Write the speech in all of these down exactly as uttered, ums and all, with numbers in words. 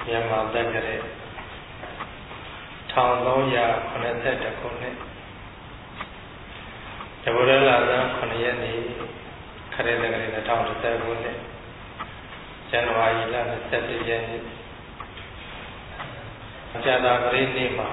မြန်မာတက္ကရာထောင်သုံးရာခုနှစ်ဆက်တစ်ခုနှစ်တဘူရလာဇန်ခုနှစ်ရက်နေ့ခရစ်တက္ကရာနှစ်ထောင်တစ်ဆယ်ခုနှစ်ဇန်နဝါရီလနှစ်ဆက်တစ်ရက်နေ့ဇာတာပရိနေ့မှာ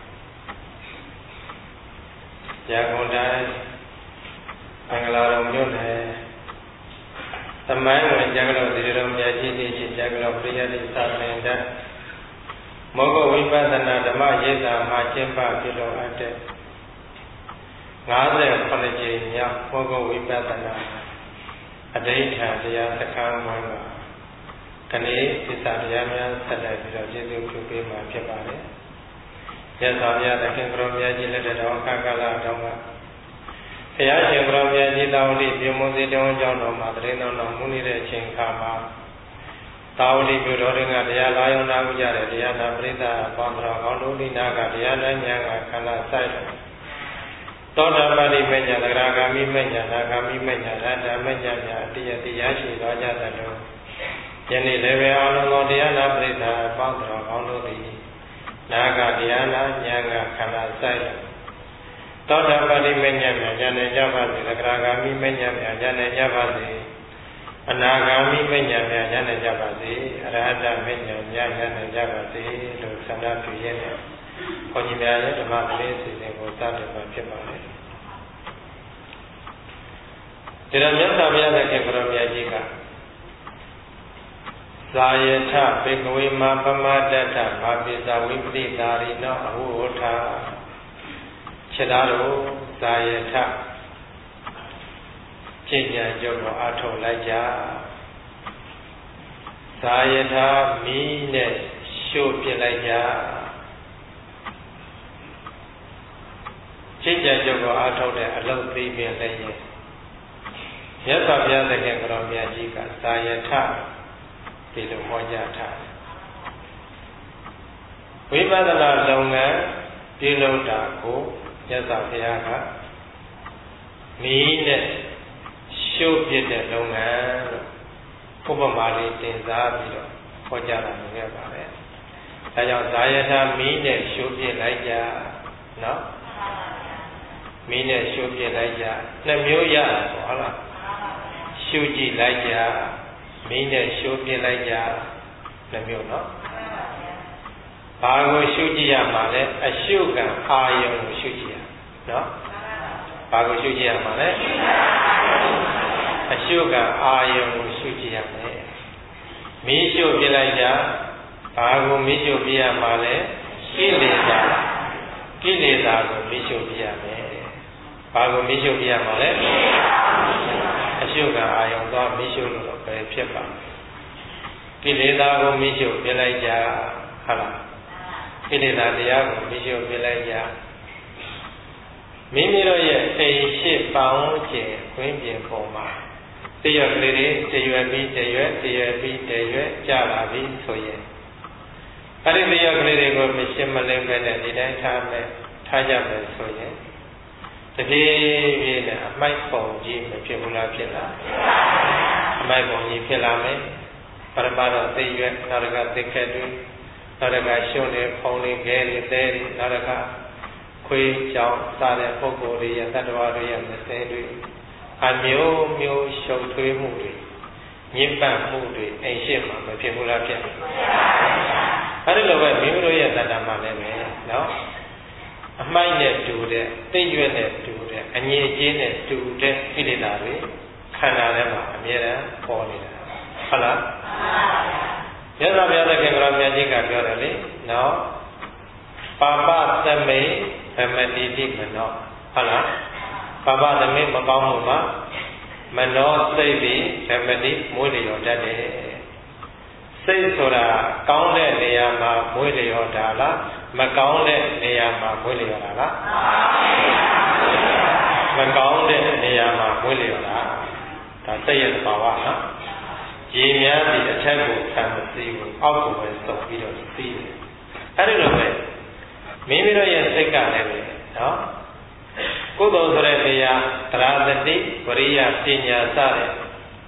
ရန်ကုန်တိုင်းမင်္ဂလာတော်မြို့နယ်သမိုင်းဝင်ကျမ်းဂလောဒီရုံမြတ်ကြီးတိရှိကျမ်းဂလောပရိယတိသာသင်တဲ့မောဂဝိပဿနာဓမ္မရေးတာမှာကျင့်ပပြုလုပ်အပ်တဲ့၅၇ကြိမ်မြောက်မောဂဝိပဿနာအဋ္ဌိဋ္ဌာတရားစခန်းမှာကနေ့သစ္စာတရားများဆက်လက်ပြီးတော့ကျေးဇူးပြုပေးမှာဖြစ်ပါတယ်။ရသော်မြတ်သခင်ဘုရားမြတ်ကြီးလက်တော်အခါကာလတော်မှာဘုရားရှင်ဘုရားမြတ်ကြီးတာဝတိပြုမုစေတောင်းကြောင်းတော်မှာတရင်တော်တော်မူနေတဲ့အချိန်ခါမှာတာဝတိပြုတော်ရင်ကတရားလာယုံနာမှုကြတဲ့တရားနာပရိသတ်ပေါင်းတော်ကောင်းတို့ဒီနာကတရားနာဉာဏ်ကခန္ဓာဆိုင်သောတာပတိမဉ္ဇဏသဂရဂာမိမဉ္ဇဏနာဂာမိမဉ္ဇဏရတ္တမဉ္ဇဏများတရားတရားရှိတော်ကြသလိုယနေ့လည်းပဲအလုံးစုံတရားနာပရိသတ်ပေါင်းတော်ကောင်းတို့သည်နာကတရားနာဉာဏ်ကခန္ဓာဆိုင်သောတာပတိမဉ္ဇဏများဉာဏ်နဲ့ကြပါစေသဂရဂာမိမဉ္ဇဏများဉာဏ်နဲ့ကြပါစေအနာဂါမိမဉ္ဇဏ်များဉာဏ်နဲ့ကြပါစေအရဟတမဉ္ဇဏ်များဉာဏ်နဲ့ကြပါစေလို့ဆန္ဒပြုရင်းနဲ့ဘုန်းကြီးများရဲ့ဓမ္မပရိသေစဉ်ကိုစတင်မှာဖြစ်ပါတယ်။ဒီတော့မြတ်စွာဘုရားသခင်ဘုရားမြတ်ကြီးကဇာယထဘေကဝေမပမတ္တထဘာပိဇဝိပတိသာရိနောအဟုဝထခြေသားတို့ဇာယထကျင့်ကြံကြုတ်ကိုအားထုတ်လိုက်ကြဇာယထမီးနဲ့ရှို့ပြလိုက်ကြကျင့်ကြံကြုတ်ကိုအားထုတ်တဲ့အလုပ်သိပင်လည်းရဲ့မြတ်စွာဘုရားသခင်ဘုရားမြတ်ကြီးကဇာယထဒီလိုဟောကြားထားဝိပဿနာလုပ်ငန်းပြုလုပ်တာကိုမြတ်စွာဘုရားကမီးနဲ့ရှို့ပြတဲ့လုပ်ငန်းလို့ဥပမာလေးတင်စားပြီးတော့ဟောကြားတာမျိုးရပါတယ်။ဒါကြောင့်ဇာယထမီးနဲ့ရှို့ပြလိုက်ကြနော်မီးနဲ့ရှို့ပြလိုက်ကြနှစ်မျိုးရတာပေါ့ဟုတ်လားရှို့ကြည့်လိုက်ကြမီးနဲ့ရှို့ပြလိုက်ကြနှစ်မျိုးနော်ဘာကိုရှို့ကြည့်ရမှာလဲအရှုကံအာယုံကိုရှို့ကြည့်ရနော်ဘာကိုရှို့ကြည့်ရမှာလဲအရှုကံအာယုံကိုရှို့ကြည့်ရမယ်မီးရှို့ပြလိုက်ကြဘာကိုမီးရှို့ပြရမှာလဲကိလေသာကိလေသာကိုမီးရှို့ပြရမယ်ဘာကိုမီးရှို့ပြရမှာလဲအရှုကံအာယုံတော့မီးရှို့လို့တော့ပဲဖြစ်ပါကိလေသာကိုမီးရှို့ပြလိုက်ကြဟုတ်လားကိလေသာတရားကိုမီးရှို့ပြလိုက်ကြမိမိတို့ရဲ့အိမ်ရှိပောင်းကျင်ခွင်းပြင်ပေါ်မှာတရွက်ကလေးတွေတရွက်ပြီးတရွက်တရွက်ပြီးတရွက်ကြလာပြီဆိုရင်အဲ့ဒီတရွက်ကလေးတွေကိုမရှင်းမလင်းပဲနဲ့ဒီတိုင်းထားမယ်ထားကြမယ်ဆိုရင်တဖြည်းဖြည်းနဲ့အမိုက်ပုံကြီးမဖြစ်ဘူးလားဖြစ်လားအမိုက်ပုံကြီးဖြစ်လာမယ်ပရမတော့သိရွက်နောက်တစ်ခါသိခက်တွေနောက်တစ်ခါရှုံးနေဖုံနေခဲတွေသဲတွေနောက်တစ်ခါခွေးကြောင်စားတဲ့ပုဂ္ဂိုလ်တွေရဲ့တတ္တဝါတွေရဲ့မစဲတွေအမျိုးမျိုးရှုပ်ထွေးမှုတွေညစ်ပတ်မှုတွေအိမ်ရှိမှမဖြစ်ဘူးလားဖြစ်တယ်အဲဒီလိုပဲမိမိတို့ရဲ့တဏ္ဍာမှာလည်းပဲနော်အမိုက်နဲ့တူတဲ့သိရွက်နဲ့တူတဲ့အငြိအကျေးနဲ့တူတဲ့ကိလေသာတွေခန္ဓာထဲမှာအမြဲတမ်းပေါ်နေတာဟုတ်လားမြတ်စွာဘုရားသခင်ကမြတ်ကြီးကပြောတယ်လေနော်ပါပသမိဗမတိတိမနောဟုတ်လားပါပသမိမကောင်းမှုမှာမနောစိတ်ပြီးဗမတိမွေးလျော်တတ်တယ်စိတ်ဆိုတာကောင်းတဲ့နေရာမှာမွေးလျော်တာလားမကောင်းတဲ့နေရာမှာမွေးလျော်တာလားမကောင်းတဲ့နေရာမှာမွေးလျော်တာဒါစိတ်ရဲ့သဘာဝနော်ရေများပြီးအထက်ကိုခံမသိဘူးအောက်ကိုပဲစုပ်ပြီးတော့သိတယ်အဲဒီလိုပဲမိမိတို့ရဲ့စိတ်ကလည်းပဲနော်ကုသိုလ်ဆိုတဲ့တရားသရသတိဝရိယပညာစတဲ့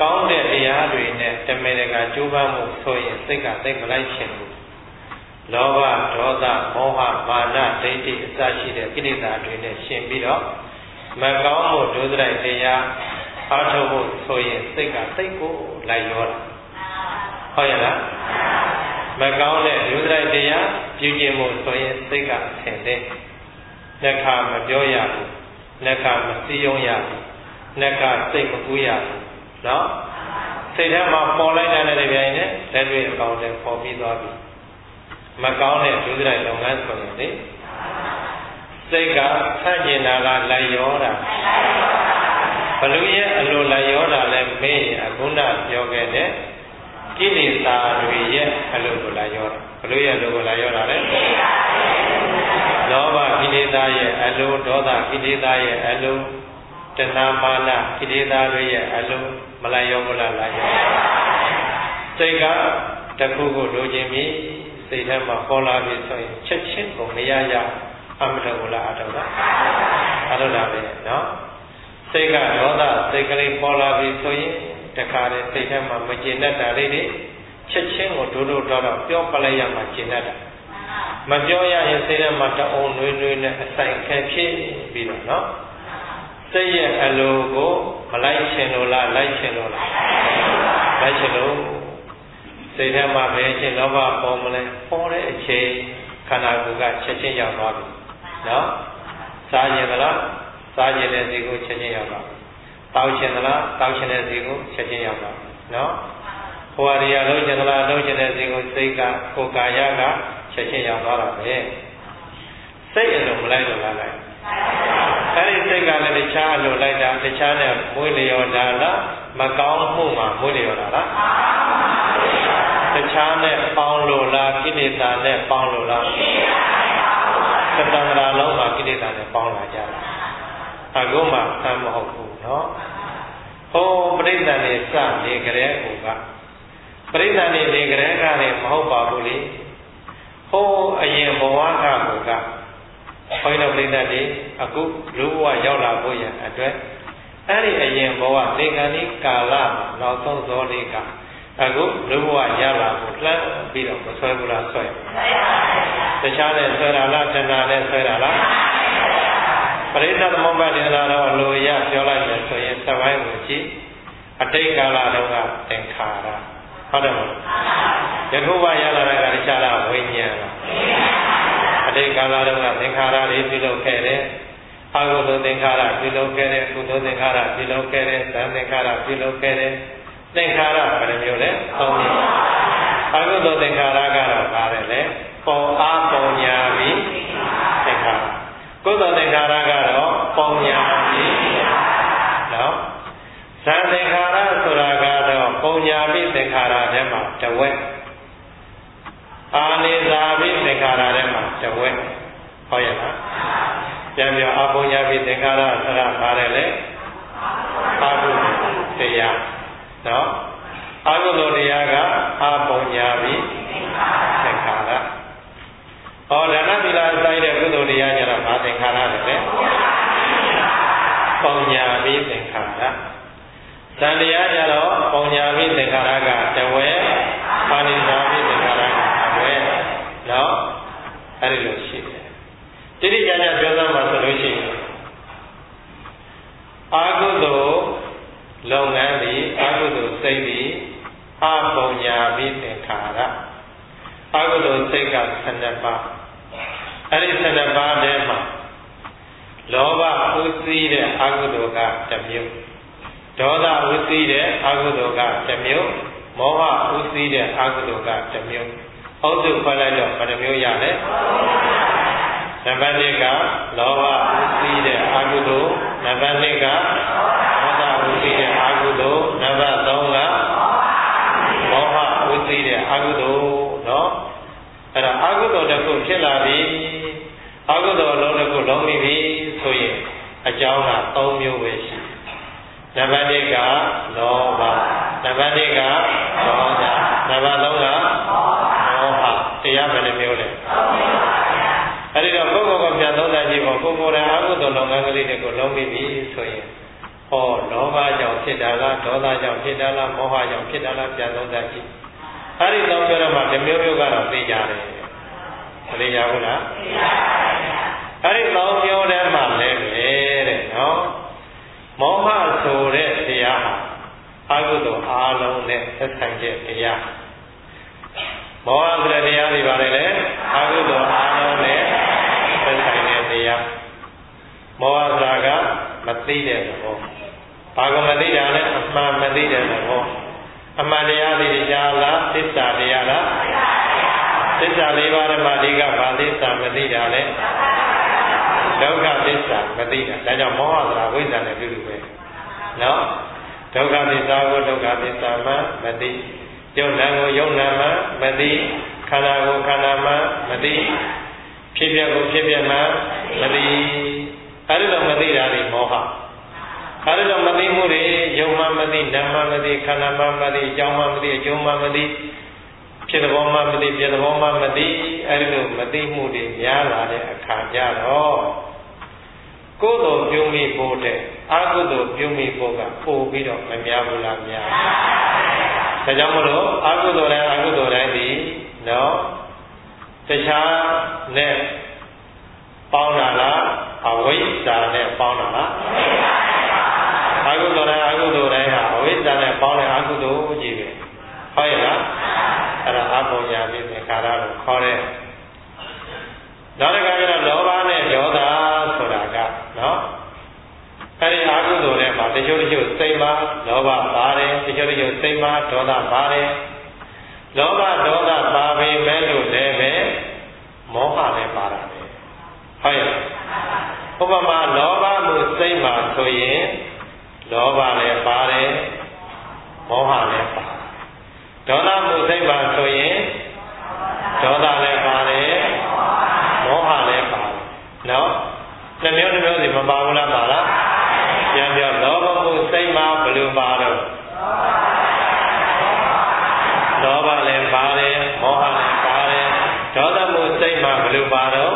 ကောင်းတဲ့တရားတွေနဲ့တမင်တကာကြိုးပမ်းမှုဆိုရင်စိတ်ကသိမလိုက်ရှင်ဘူးလောဘဒေါသမောဟမာနဒိဋ္ဌိအစရှိတဲ့ကိလေသာတွေနဲ့ရှင်ပြီးတော့မကောင်းမှုဒုစရိုက်တရားအားထုတ်ဖို့ဆိုရင်စိတ်ကစိတ်ကိုလိုက်ရောတာဟုတ်ရဲ့လားမကောင်းတဲ့ဒုစရိုက်တရားပြုကျင့်မှုဆိုရင်စိတ်ကအဆင်သင့်လက်ခမပြောရဘူးလက်ခမစည်းရုံးရဘူးလက်ခစိတ်မကူးရဘူးနော်စိတ်ထဲမှာပေါ်လိုက်တဲ့နေရာနဲ့လက်တွေ့အကောင့်နဲ့ပေါ်ပြီးသွားပြီမကောင်းတဲ့ဒုစရိုက်လုပ်ငန်းဆိုရင်လေစိတ်ကဆန့်ကျင်တာကလိုက်ရောတာဘလူရဲ့အလိုလိုက်ရောတာလဲမေးအခုနပြောခဲ့တဲ့ကိလေသာတွေရဲ့အလိုကိုလိုက်ရောတာဘလူရဲ့အလိုကိုလိုက်ရောတာလဲလောဘကိလေသာရဲ့အလိုဒေါသကိလေသာရဲ့အလိုတဏမာနကိလေသာတွေရဲ့အလိုမလိုက်ရောဘူးလားလိုက်ရောစိတ်ကတခုခုလိုချင်ပြီစိတ်ထဲမှာပေါ်လာပြီဆိုရင်ချက်ချင်းကိုမရရအမတော်ဘူးလားအတော်လားအတော်လားပဲနော်စိတ်ကဒေါသစိတ်ကလေးပေါ်လာပြီဆိုရင်တခါတည်းစိတ်ထဲမှာမကျေနပ်တာလေးတွေချက်ချင်းကိုဒိုးဒိုးတော့တော့ပြောပလိုက်ရမှကျေနပ်တာမပြောရရင်စိတ်ထဲမှာတအုံနွေးနွေးနဲ့အဆိုင်ခဲဖြစ်ပြီးတော့နော်စိတ်ရဲ့အလိုကိုမလိုက်ချင်လို့လားလိုက်ချင်လို့လားလိုက်ချင်လို့စိတ်ထဲမှာပဲချင်းလောဘပေါ်မလဲပေါ်တဲ့အချိန်ခန္ဓာကိုယ်ကချက်ချင်းရောက်သွားပြီနော်စားရင်ကလားစားရင်တဲ့စီကိုချက်ချင်းရောက်သွားတောက်ချင်ကလားတောက်ချင်တဲ့စီကိုချက်ချင်းရောက်သွားနော်ဟိုအရာလုံးချင်ကလားလုံးချင်တဲ့စီကိုစိတ်ကကိုယ်ကာယကချက်ချင်းရောက်သွားတာပဲစိတ်အလိုမလိုက်လို့လားလိုက်အဲဒီစိတ်ကလည်းတခြားအလိုလိုက်တာတခြားနဲ့မွေးလျော်တာလားမကောင်းမှုမှာမွေးလျော်တာလားတခြားနဲ့ပေါင်းလို့လားကိလေသာနဲ့ပေါင်းလို့လားသတ္တန္တရာလုံးမှာကိလေသာနဲ့ပေါင်းလာကြတာအခုမှသမ်းမဟုတ်ဘူးနော်ဟိုပရိသတ်နေစနေကြတဲ့ဟိုကပရိသတ်နေနေကြတဲ့ကလည်းမဟုတ်ပါဘူးလေဟိုအရင်ဘဝကကိုကဘုန်းတော်ပရိသတ်တွေအခုလူဘဝရောက်လာဖို့ရအတွက်အဲ့ဒီအရင်ဘဝသင်္ကန်းဒီကာလနောက်ဆုံးဇောလေးကအခုလူဘဝရလာဖို့လှမ်းပြီးတော့မဆွဲဘူးလားဆွဲတခြားနဲ့ဆွဲတာလားတဏှာနဲ့ဆွဲတာလားပရိသတ်သမုပ္ပါဒိနာတော့လိုရပြောလိုက်မယ်ဆိုရင်သဝိုင်းကိုကြည့်အတိတ်ကာလတုန်းကသင်္ခါရဟုတ်တယ်မဟုတ်ယခုဘဝရလာတာကတခြားလားဝိညာဉ်လားအတိတ်ကာလတုန်းကသင်္ခါရတွေပြုလုပ်ခဲ့တယ်အကုသိုလ်သင်္ခါရပြုလုပ်ခဲ့တယ်ကုသိုလ်သင်္ခါရပြုလုပ်ခဲ့တယ်သံသင်္ခါရပြုလုပ်ခဲ့တယ်သင်္ခါရဘယ်လိုမျိုးလဲသုံးမျိုးအကုသိုလ်သင်္ခါရကတော့ပါတယ်လေပုံအားပုံညာပြီးသင်္ခါရကုသိုလ်သင်္ခါရကတော့ပုံညာပြီးနော်သံသင်္ခါရဆိုတာကတော့ပုံညာပြီးသင်္ခါရထဲမှာတဝက်အာနိသာပြီးသင်္ခါရထဲမှာတဝက်ဟုတ်ရဲ့လားပြန်ပြောအပုံညာပြီးသင်္ခါရဆိုတာပါတယ်လေအာဟုတရားနော်အကုသိုလ်တရားကအပုံညာပြီးသင်္ခါရဟောဒါနသီလစိုက်တဲ့ကုသိုလ်တရားကျတော့ဘာသင်္ခါရလဲလဲပုံညာပြီးသင်္ခါရသံတရားကျတော့ပုံညာပြီးသင်္ခါရကတဝဲပါဏိသာပြီးသင်္ခါရကတဝဲနော်အဲ့ဒီလိုရှိတယ်တိတိကျကျပြောသမှာဆိုလို့ရှိရင်အာကုသိုလ်လုပ်ငန်းပြီးအာဟုတုစိတ်ပြီးအပုံညာပြီးသင်္ခါရအာဟုတုစိတ်ကဆယ်နှစ်ပါးအဲ့ဒီဆယ်နှစ်ပါးထဲမှာလောဘဥသိတဲ့အာဟုတုကတစ်မျိုးဒေါသဥသိတဲ့အာဟုတုကတစ်မျိုးမောဟဥသိတဲ့အာဟုတုကတစ်မျိုးအုပ်စုခွဲလိုက်တော့ဘယ်နှမျိုးရလဲနံပါတ်တစ်ကလောဘဥသိတဲ့အာဟုတုနံပါတ်နှစ်ကဝိသိတဲ့အာဟုတုနံပါတ်သုံးကမောဟဝိသိတဲ့အာဟုတုနော်အဲ့ဒါအာဟုတုတစ်ခုဖြစ်လာပြီအာဟုတုအလုံးတစ်ခုလုံးပြီဆိုရင်အကြောင်းကသုံးမျိုးပဲရှိနံပါတ်တစ်ကလောဘနံပါတ်နှစ်ကဒေါသနံပါတ်သုံးကမောဟတရားဘယ်နှမျိုးလဲအဲ့ဒီတော့ကိုယ့်ကိုယ်ကိုပြန်သုံးသပ်ကြည့်ဖို့ကိုယ်ကိုယ်တိုင်အာဟုတုလုပ်ငန်းကလေးတွေကိုလုံးပြီဆိုရင်ဟောလောဘကြောင့်ဖြစ်တာလားဒေါသကြောင့်ဖြစ်တာလားမောဟကြောင့်ဖြစ်တာလားပြန်သုံးသပ်ကြည့်အဲ့ဒီတော့ပြောတော့မှတစ်မျိုးမျိုးကတော့သိကြတယ်မသိကြဘူးလားသိကြပါဘူးအဲ့ဒီတော့ပြောတဲ့မှလည်းပဲတဲ့နော်မောဟဆိုတဲ့တရားဟာအကုသိုလ်အာလုံးနဲ့သက်ဆိုင်တဲ့တရားမောဟဆိုတဲ့တရားတွေပါလေလေအကုသိုလ်အာလုံးနဲ့သက်ဆိုင်တဲ့တရားမောဟဆိုတာကမသိတဲ့သဘောဘာကမသိတာလဲအမှန်မသိတဲ့သဘောအမှန်တရားတွေကြားလားသစ္စာတရားလားသစ္စာလေးပါးမှာဒီကဘာသစ္စာမသိတာလဲဒုက္ခသစ္စာမသိတာဒါကြောင့်မောဟဆိုတာဝိဇ္ဇာနဲ့တူတူပဲနော်ဒုက္ခသစ္စာကိုဒုက္ခသစ္စာမှမသိယုံနာကိုယုံနာမှမသိခန္ဓာကိုခန္ဓာမှမသိဖြစ်ပြကိုဖြစ်ပြမှမသိအဲဒီလိုမသိတာတွေမောဟအဲဒီလိုမသိမှုတွေယုံမှမသိနာမှမသိခန္ဓာမှမသိအကြောင်းမှမသိအကျိုးမှမသိဖြစ်တဲ့ဘောမှမသိပြတဲ့ဘောမှမသိအဲဒီလိုမသိမှုတွေများလာတဲ့အခါကျတော့ကိုယ်တော်ပြုမိဖို့တဲ့အကုသိုလ်ပြုမိဖို့ကပို့ပြီးတော့မများဘူးလားများဒါကြောင့်မလို့အကုသိုလ်တိုင်းအကုသိုလ်တိုင်းဒီနော်တခြားနဲ့ပေါင်းတာလားအဝိဇ္ဇာနဲ့ပေါင်းတာလားအကုသိုလ်တိုင်းအကုသိုလ်တိုင်းဟာအဝိဇ္ဇာနဲ့ပေါင်းတဲ့အကုသိုလ်ကြီးပဲဟုတ်ရဲ့လားအဲ့ဒါအပုံညာပြီးသင်္ခါရလို့ခေါ်တယ်နောက်တစ်ခါကျတော့လောဘနဲ့ဒေါသဆိုတာကနော်အဲ့ဒီအကုသိုလ်တွေမှာတချို့တချို့စိတ်မှာလောဘပါတယ်တချို့တချို့စိတ်မှာဒေါသပါတယ်လောဘဒေါသပါပေမဲ့လို့လည်းပဲမောဟလည်းပါတာပဲဟုတ်ရဲ့ဥပမာလောဘမှုစိတ်မှာဆိုရင်လောဘလည်းပါတယ်မောဟလည်းပါဒေါသမှုစိတ်မှာဆိုရင်ဒေါသလည်းပါတယ်မောဟလည်းပါတယ်နော်နှမျိုးနှမျိုးစီမပါဘူးလားပါလားပြန်ပြောလောဘမှုစိတ်မှာဘယ်လိုပါတော့လောဘလည်းပါတယ်မောဟလည်းပါတယ်ဒေါသမှုစိတ်မှာဘယ်လိုပါတော့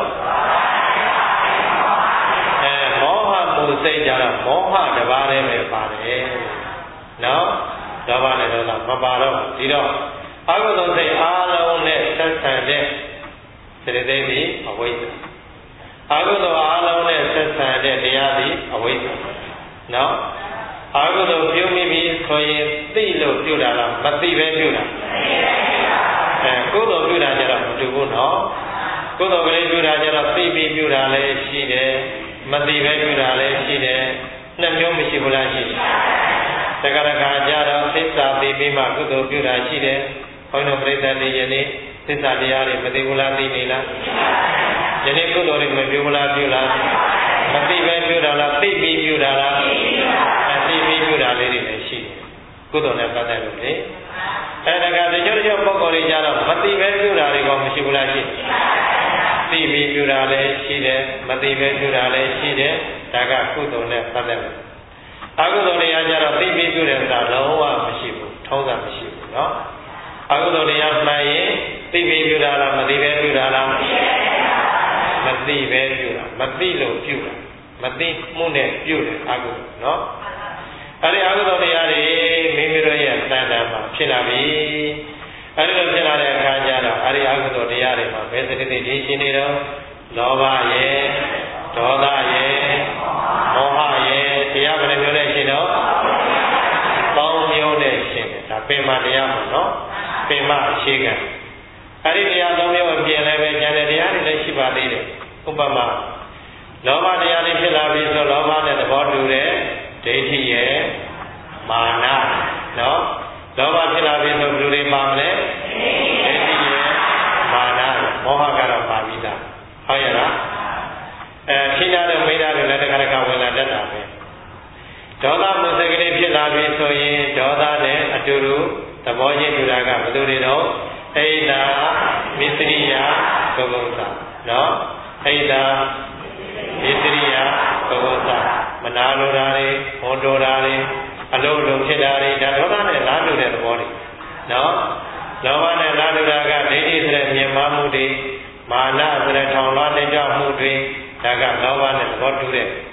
အဲမောဟမှုစိတ်ကြတော့မောဟတစ်ပါးတည်းပဲပါတယ်နော်လောဘနဲ့ဒေါသမပါတော့ဒီတော့အကုသိုလ်စိတ်အားလုံးနဲ့ဆက်ဆံတဲ့စေတသိက်ဒီအဝိဇ္ဇာအကုသိုလ်အားလုံးနဲ့ဆက်ဆံတဲ့တရားဒီအဝိဇ္ဇာနော်အကုသိုလ်ပြုမိပြီဆိုရင်သိလို့ပြုတာလားမသိပဲပြုတာအဲကုသိုလ်ပြုတာကြတော့မတူဘူးနော်ကုသိုလ်ကလေးပြုတာကြတော့သိပြီးပြုတာလည်းရှိတယ်မသိပဲပြုတာလည်းရှိတယ်နှစ်မျိုးမရှိဘူးလားရှိတယ်တက္ကရာကြတော့သစ္စာသိပြီးမှကုသိုလ်ပြုတာရှိတယ်ဘုန်းတော်ပြိဿတွေယနေ့သစ္စာတရားတွေမသိဘူးလားသိနေလားယနေ့ကုသိုလ်တွေမပြုဘူးလားပြုလားမသိပဲပြုတာလားသိပြီးပြုတာလားသိပြီးပြုတာလေးတွေလည်းရှိတယ်ကုသိုလ်နဲ့ပတ်သက်လို့လေအဲဒါကတချို့တချို့ပုဂ္ဂိုလ်တွေကြတော့မသိပဲပြုတာတွေကမရှိဘူးလားရှိသိပြီးပြုတာလည်းရှိတယ်မသိပဲပြုတာလည်းရှိတယ်ဒါကကုသိုလ်နဲ့ပတ်သက်လို့အကုသိုလ်တရားကြတော့သိပြီးပြုတယ်ဆိုတာလုံးဝမရှိဘူးထုံးစံမရှိဘူးနော်အကုသိုလ်တရားမှန်ရင်သိပြီးပြုတာလားမသိပဲပြုတာလားမသိပဲပြုတာမသိလို့ပြုတာမသိမှုနဲ့ပြုတယ်အကုသိုလ်နော်အဲဒီအကုသိုလ်တရားတွေမိမိတို့ရဲ့တဏ္ဍာမှာဖြစ်လာပြီအဲဒီလိုဖြစ်လာတဲ့အခါကျတော့အဲဒီအကုသိုလ်တရားတွေမှာဘယ်စတိတိဒီရှိနေတော့လောဘရဲ့ဒေါသရဲ့မောဟရဲ့တရားဘယ်နှမျိုးနဲ့ရှိတော့ပေါင်းမျိုးနဲ့ရှိတယ်ဒါပင်မတရားပေါ့နော်ပင်မအခြေခံအဲဒီတရားသုံးမျိုးအပြင်လည်းပဲဉာဏ်နဲ့တရားတွေလည်းရှိပါသေးတယ်ဥပမာလောဘတရားတွေဖြစ်လာပြီဆိုလောဘနဲ့သဘောတူတဲ့ဒိဋ္ဌိရဲ့မာနနော်လောဘဖြစ်လာပြီဆိုဘယ်လိုတွေပါမလဲဒိဋ္ဌိရဲ့မာနမောဟကတော့ပါပြီးသားဟုတ်ရဲ့လားအဲခိနာတဲ့မိသားတွေလည်းတခါတခါဝင်လာတတ်တာပဲဒေါသမှုစိတ်ကလေးဖြစ်လာပြီဆိုရင်ဒေါသနဲ့အတူတူသဘောချင်းတူတာကဘယ်လိုတွေတော့ဣဒာမစ္စရိယဘဂဝသနော်ဣဒာမစ္စရိယဘဂဝသမနာလိုတာတွေဟောတော်တာတွေအလုံးလုံးဖြစ်တာတွေဒါဒေါသနဲ့လားတူတဲ့သဘောတွေနော်လောဘနဲ့လားတူတာကဒိဋ္ဌိဆိုတဲ့မြင်မှမှုတွေမာနဆိုတဲ့ထောင်လွှားနေကြမှုတွေဒါကလောဘနဲ့သဘောတူတဲ့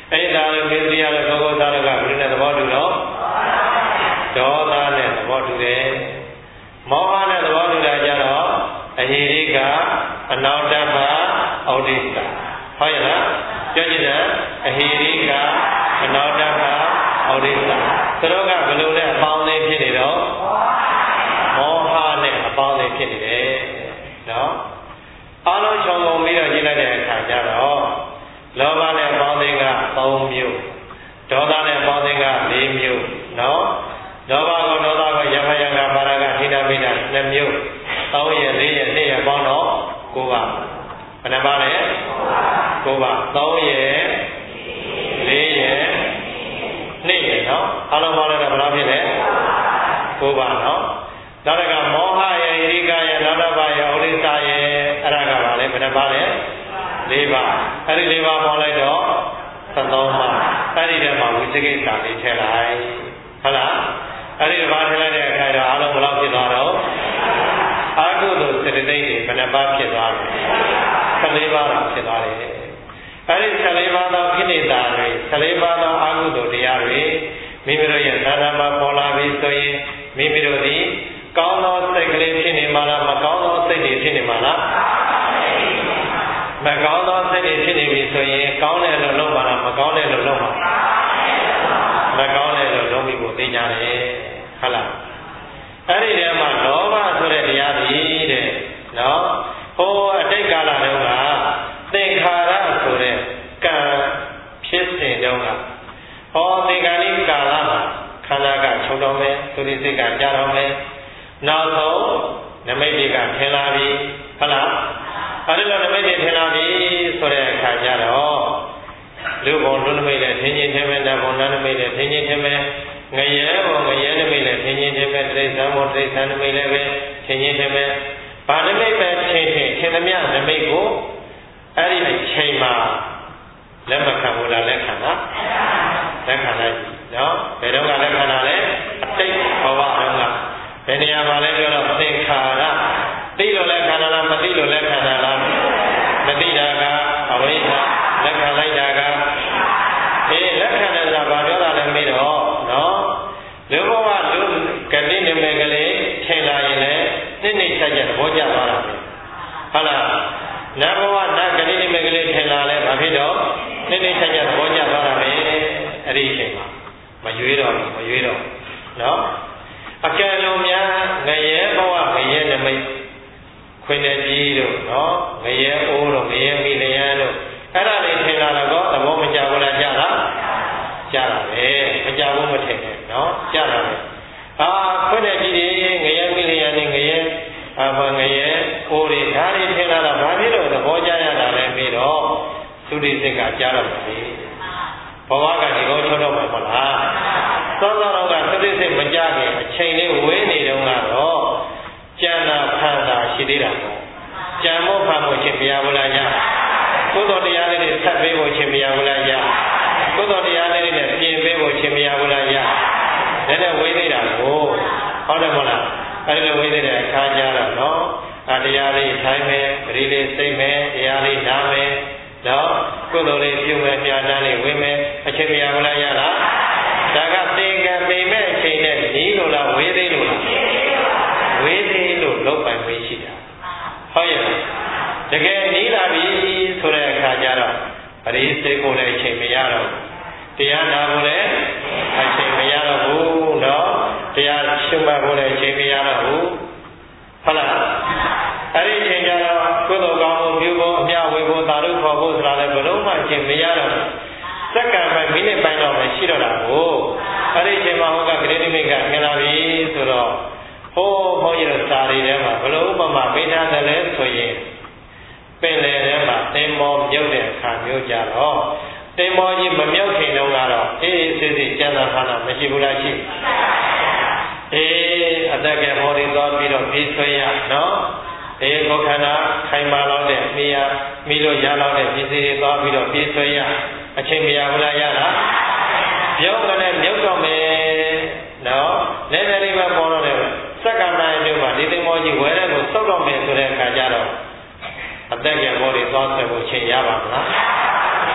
အိဒါလိုမျိုးစီရလို့ကောကောသားတို့ကဘယ်လိုနဲ့သဘောတူတော့ဒေါသနဲ့သဘောတူတယ်မောဟနဲ့သဘောတူတာကြတော့အဟိရိကအနောတ္တပဩဒိစ္စဟုတ်ရဲ့လားပြောကြည့်တယ်အဟိရိကအနောတ္တပဩဒိစ္စသူတို့ကဘယ်လိုလဲအပေါင်းအသင်းဖြစ်နေတော့မောဟနဲ့အပေါင်းအသင်းဖြစ်နေတယ်နော်အားလုံးခြုံငုံပြီးတော့ကြည့်လိုက်တဲ့အခါကျတော့လောဘနဲ့အပေါင်းအသင်းကသုံးမျိုးဒေါသနဲ့အပေါင်းအသင်းကလေးမျိုးနော်လောဘကိုဒေါသကိုယဖယကပါရကထိနာမိတာနှစ်မျိုးသုံးရလေးရနှစ်ရပေါင်းတော့ကိုးပါဘယ်နှပါလဲကိုးပါသုံးရလေးရနှစ်ရနော်အားလုံးပေါင်းလိုက်တော့ဘယ်လောက်ဖြစ်လဲကိုးပါနော်နောက်တစ်ခါမောဟရဲ့ဣရိကရဲ့နောတ္တပရဲ့ဩဒိစ္စရဲ့အဲ့ဒါကပါလဲဘယ်နှပါလဲလေးပါအဲ့ဒီလေးပါပေါင်းလိုက်တော့သသုံးပါအဲ့ဒီထဲမှာဝိသိကိစ္စလေးထည့်လိုက်ဟုတ်လားအဲ့ဒီတစ်ပါးထည့်လိုက်တဲ့အခါကျတော့အားလုံးဘယ်လောက်ဖြစ်သွားတော့အာဟုသို့စေတသိက်တွေဘယ်နှပါဖြစ်သွားလဲဆယ်လေးပါးတော့ဖြစ်သွားတယ်အဲ့ဒီဆယ်လေးပါးသောခိနေတာတွေဆယ်လေးပါးသောအာဟုသို့တရားတွေမိမိတို့ရဲ့သာသနာမှာပေါ်လာပြီးဆိုရင်မိမိတို့ဒီကောင်းသောစိတ်ကလေးဖြစ်နေမှာလားမကောင်းသောစိတ်တွေဖြစ်နေမှာလားမကောင်းသောစိတ်တွေဖြစ်နေပြီဆိုရင်ကောင်းတယ်လို့လုပ်ပါလားမကောင်းတယ်လို့လုပ်ပါမကောင်းတယ်လို့လုပ်ပြီးကိုသိကြတယ်ဟုတ်လားအဲ့ဒီထဲမှာလောဘဆိုတဲ့တရားကြီးတဲ့နော်ဟိုအတိတ်ကာလတုန်းကသင်္ခါရဆိုတဲ့ကံဖြစ်စဉ်တုန်းကဟောသင်္ခါရိကာလမှာခန္ဓာကချုပ်တော်မယ်သူဒီစိတ်ကကြာတော်မယ်နောက်ဆုံးနမိတ်တွေကထင်လာပြီဟုတ်လားအဲ့ဒီလိုနမိတ်တွေထင်လာပြီဆိုတဲ့အခါကျတော့လူဘုံလူနမိတ်နဲ့ထင်ချင်းထင်မဲ့နတ်ဘုံနတ်နမိတ်နဲ့ထင်ချင်းထင်မဲ့ငရဲဘုံငရဲနမိတ်နဲ့ထင်ချင်းထင်မဲ့တိရစ္ဆာန်ဘုံတိရစ္ဆာန်နမိတ်လည်းပဲထင်ချင်းထင်မဲ့ဗာနမိတ်ပဲထင်ထင်ထင်သမျှနမိတ်ကိုအဲ့ဒီအချိန်မှာလက်မခံဘူးလားလက်ခံလားလက်ခံလိုက်နော်ဘယ်တော့ကလက်ခံတာလဲအတိတ်ဘဝတုန်းကဘယ်နေရာမှာလဲပြောတော့သင်္ခါရသိလို့လက်ခံတာလားမသိလို့လက်ခံတာလားမသိတာကအဝိဇ္ဇာလက်ခံလိုက်တာကအေးလက်ခံတယ်ဆိုတာဘာပြောတာလဲမေးတော့နော်လူဘဝလူကတိနိမေကလေးထင်လာရင်လည်းနိမ့်နိမ့်ဆက်ချက်သဘောကျသွားတာပဲဟုတ်လားနတ်ဘဝနတ်ကတိနိမေကလေးထင်လာလဲဘာဖြစ်တော့နိမ့်နိမ့်ဆက်ချက်သဘောကျသွားတာပဲအဲ့ဒီအချိန်မှာမရွေးတော့ဘူးမရွေးတော့နော်အကယ်လို့များငရဲဘဝငရဲနမိတ်ခွင်တဲ့ကြီးတို့နော်ငရဲအိုးတို့ငရဲမိလျံတို့အဲ့ဒါလေးထင်လာတော့သဘောမကျဘူးလားကြတာကြတာပဲမကြဘူးမထင်နဲ့နော်ကြတာပဲအာခွင်တဲ့ကြီးတွေငရဲမိလျံနေငရဲအဘငရဲအိုးတွေဓာတ်တွေထင်လာတာဘာဖြစ်လို့သဘောကျရတာလဲပြီးတော့သုတိစိတ်ကကြားတော့တယ်ဘဝကဒီကောချုပ်တော့မှာမဟုတ်လားသောသောတော့ကသုတိစိတ်မကြခင်အချိန်လေးဝေးနေတုန်းကတော့ကျန်တာဖန်တာရှိသေးတာပေါ့ကြံမို့ဖန်ဖို့ချင်းမရဘူးလားညကုသိုလ်တရားလေးတွေဆက်ပေးဖို့ချင်းမရဘူးလားညကုသိုလ်တရားလေးတွေနဲ့ပြင်ပေးဖို့ချင်းမရဘူးလားညဒါနဲ့ဝေးသေးတာကိုဟုတ်တယ်မဟုတ်လားအဲဒီလိုဝေးသေးတဲ့အခါကျတော့နော်အတရားလေးထိုင်မယ်ပရိလေးစိတ်မယ်တရားလေးနားမယ်နော်ကုသိုလ်လေးပြုမယ်ပြာဏလေးဝေးမယ်အချင်းမရဘူးလားညလားဒါကသင်္ကံပေမဲ့အချိန်နဲ့နီးလို့လားဝေးသေးလို့လားဝေးသေးလို့လောက်ပိုင်ဝေးရှိတာဟုတ်ရဲ့တကယ်နီးလာပြီဆိုတဲ့အခါကျတော့ပရိစိတ်ကိုလည်းအချိန်မရတော့တရားနာဖို့လည်းအချိန်မရတော့ဘူးနော်တရားရှုမှတ်ဖို့လည်းအချိန်မရတော့ဘူးဟုတ်လားအဲ့ဒီအချိန်ကျတော့ကုသိုလ်ကောင်းမှုပြုဖို့အမြဝေဖို့သာဓုခေါ်ဖို့ဆိုတာလည်းဘယ်လုံးမှအချိန်မရတော့စက္ကန့်ပိုင်းမိနစ်ပိုင်းတော့မရှိတော့တာကိုအဲ့ဒီအချိန်မှာဟောကဂရေနိမိတ်ကမြင်လာပြီဆိုတော့ဟိုးဘုန်းကြီးတို့စာရီထဲမှာဘယ်လိုဥပမာပေးထားတယ်လဲဆိုရင်ပင်လယ်ထဲမှာသင်္ဘောမြုပ်တဲ့အခါမျိုးကြတော့သင်္ဘောကြီးမမြုပ်ခင်တုန်းကတော့အေးအေးဆေးဆေးကျန်တာခါတာမရှိဘူးလားရှိအေးအတက်ကယ်မော်ရီသွားပြီးတော့ပြေးဆွဲရနော်အေးကိုခန္ဓာခိုင်မာလောက်တဲ့မိရမိလို့ရလောက်တဲ့ပစ္စည်းတွေသွားပြီးတော့ပြေးဆွဲရအချိန်မရဘူးလားရလားပြုံးကလည်းမြုပ်တော့မယ်နော်လည်းလည်းလေးပဲပေါ်တော့တယ်စက္ကန့်တိုင်းမျိုးမှာဒီသင်္ဘောကြီးဝဲတဲ့ကိုစောက်တော့မယ်ဆိုတဲ့အခါကျတော့အတက်ကယ်မော်ရီသွားဆွဲဖို့ချိန်ရပါမလား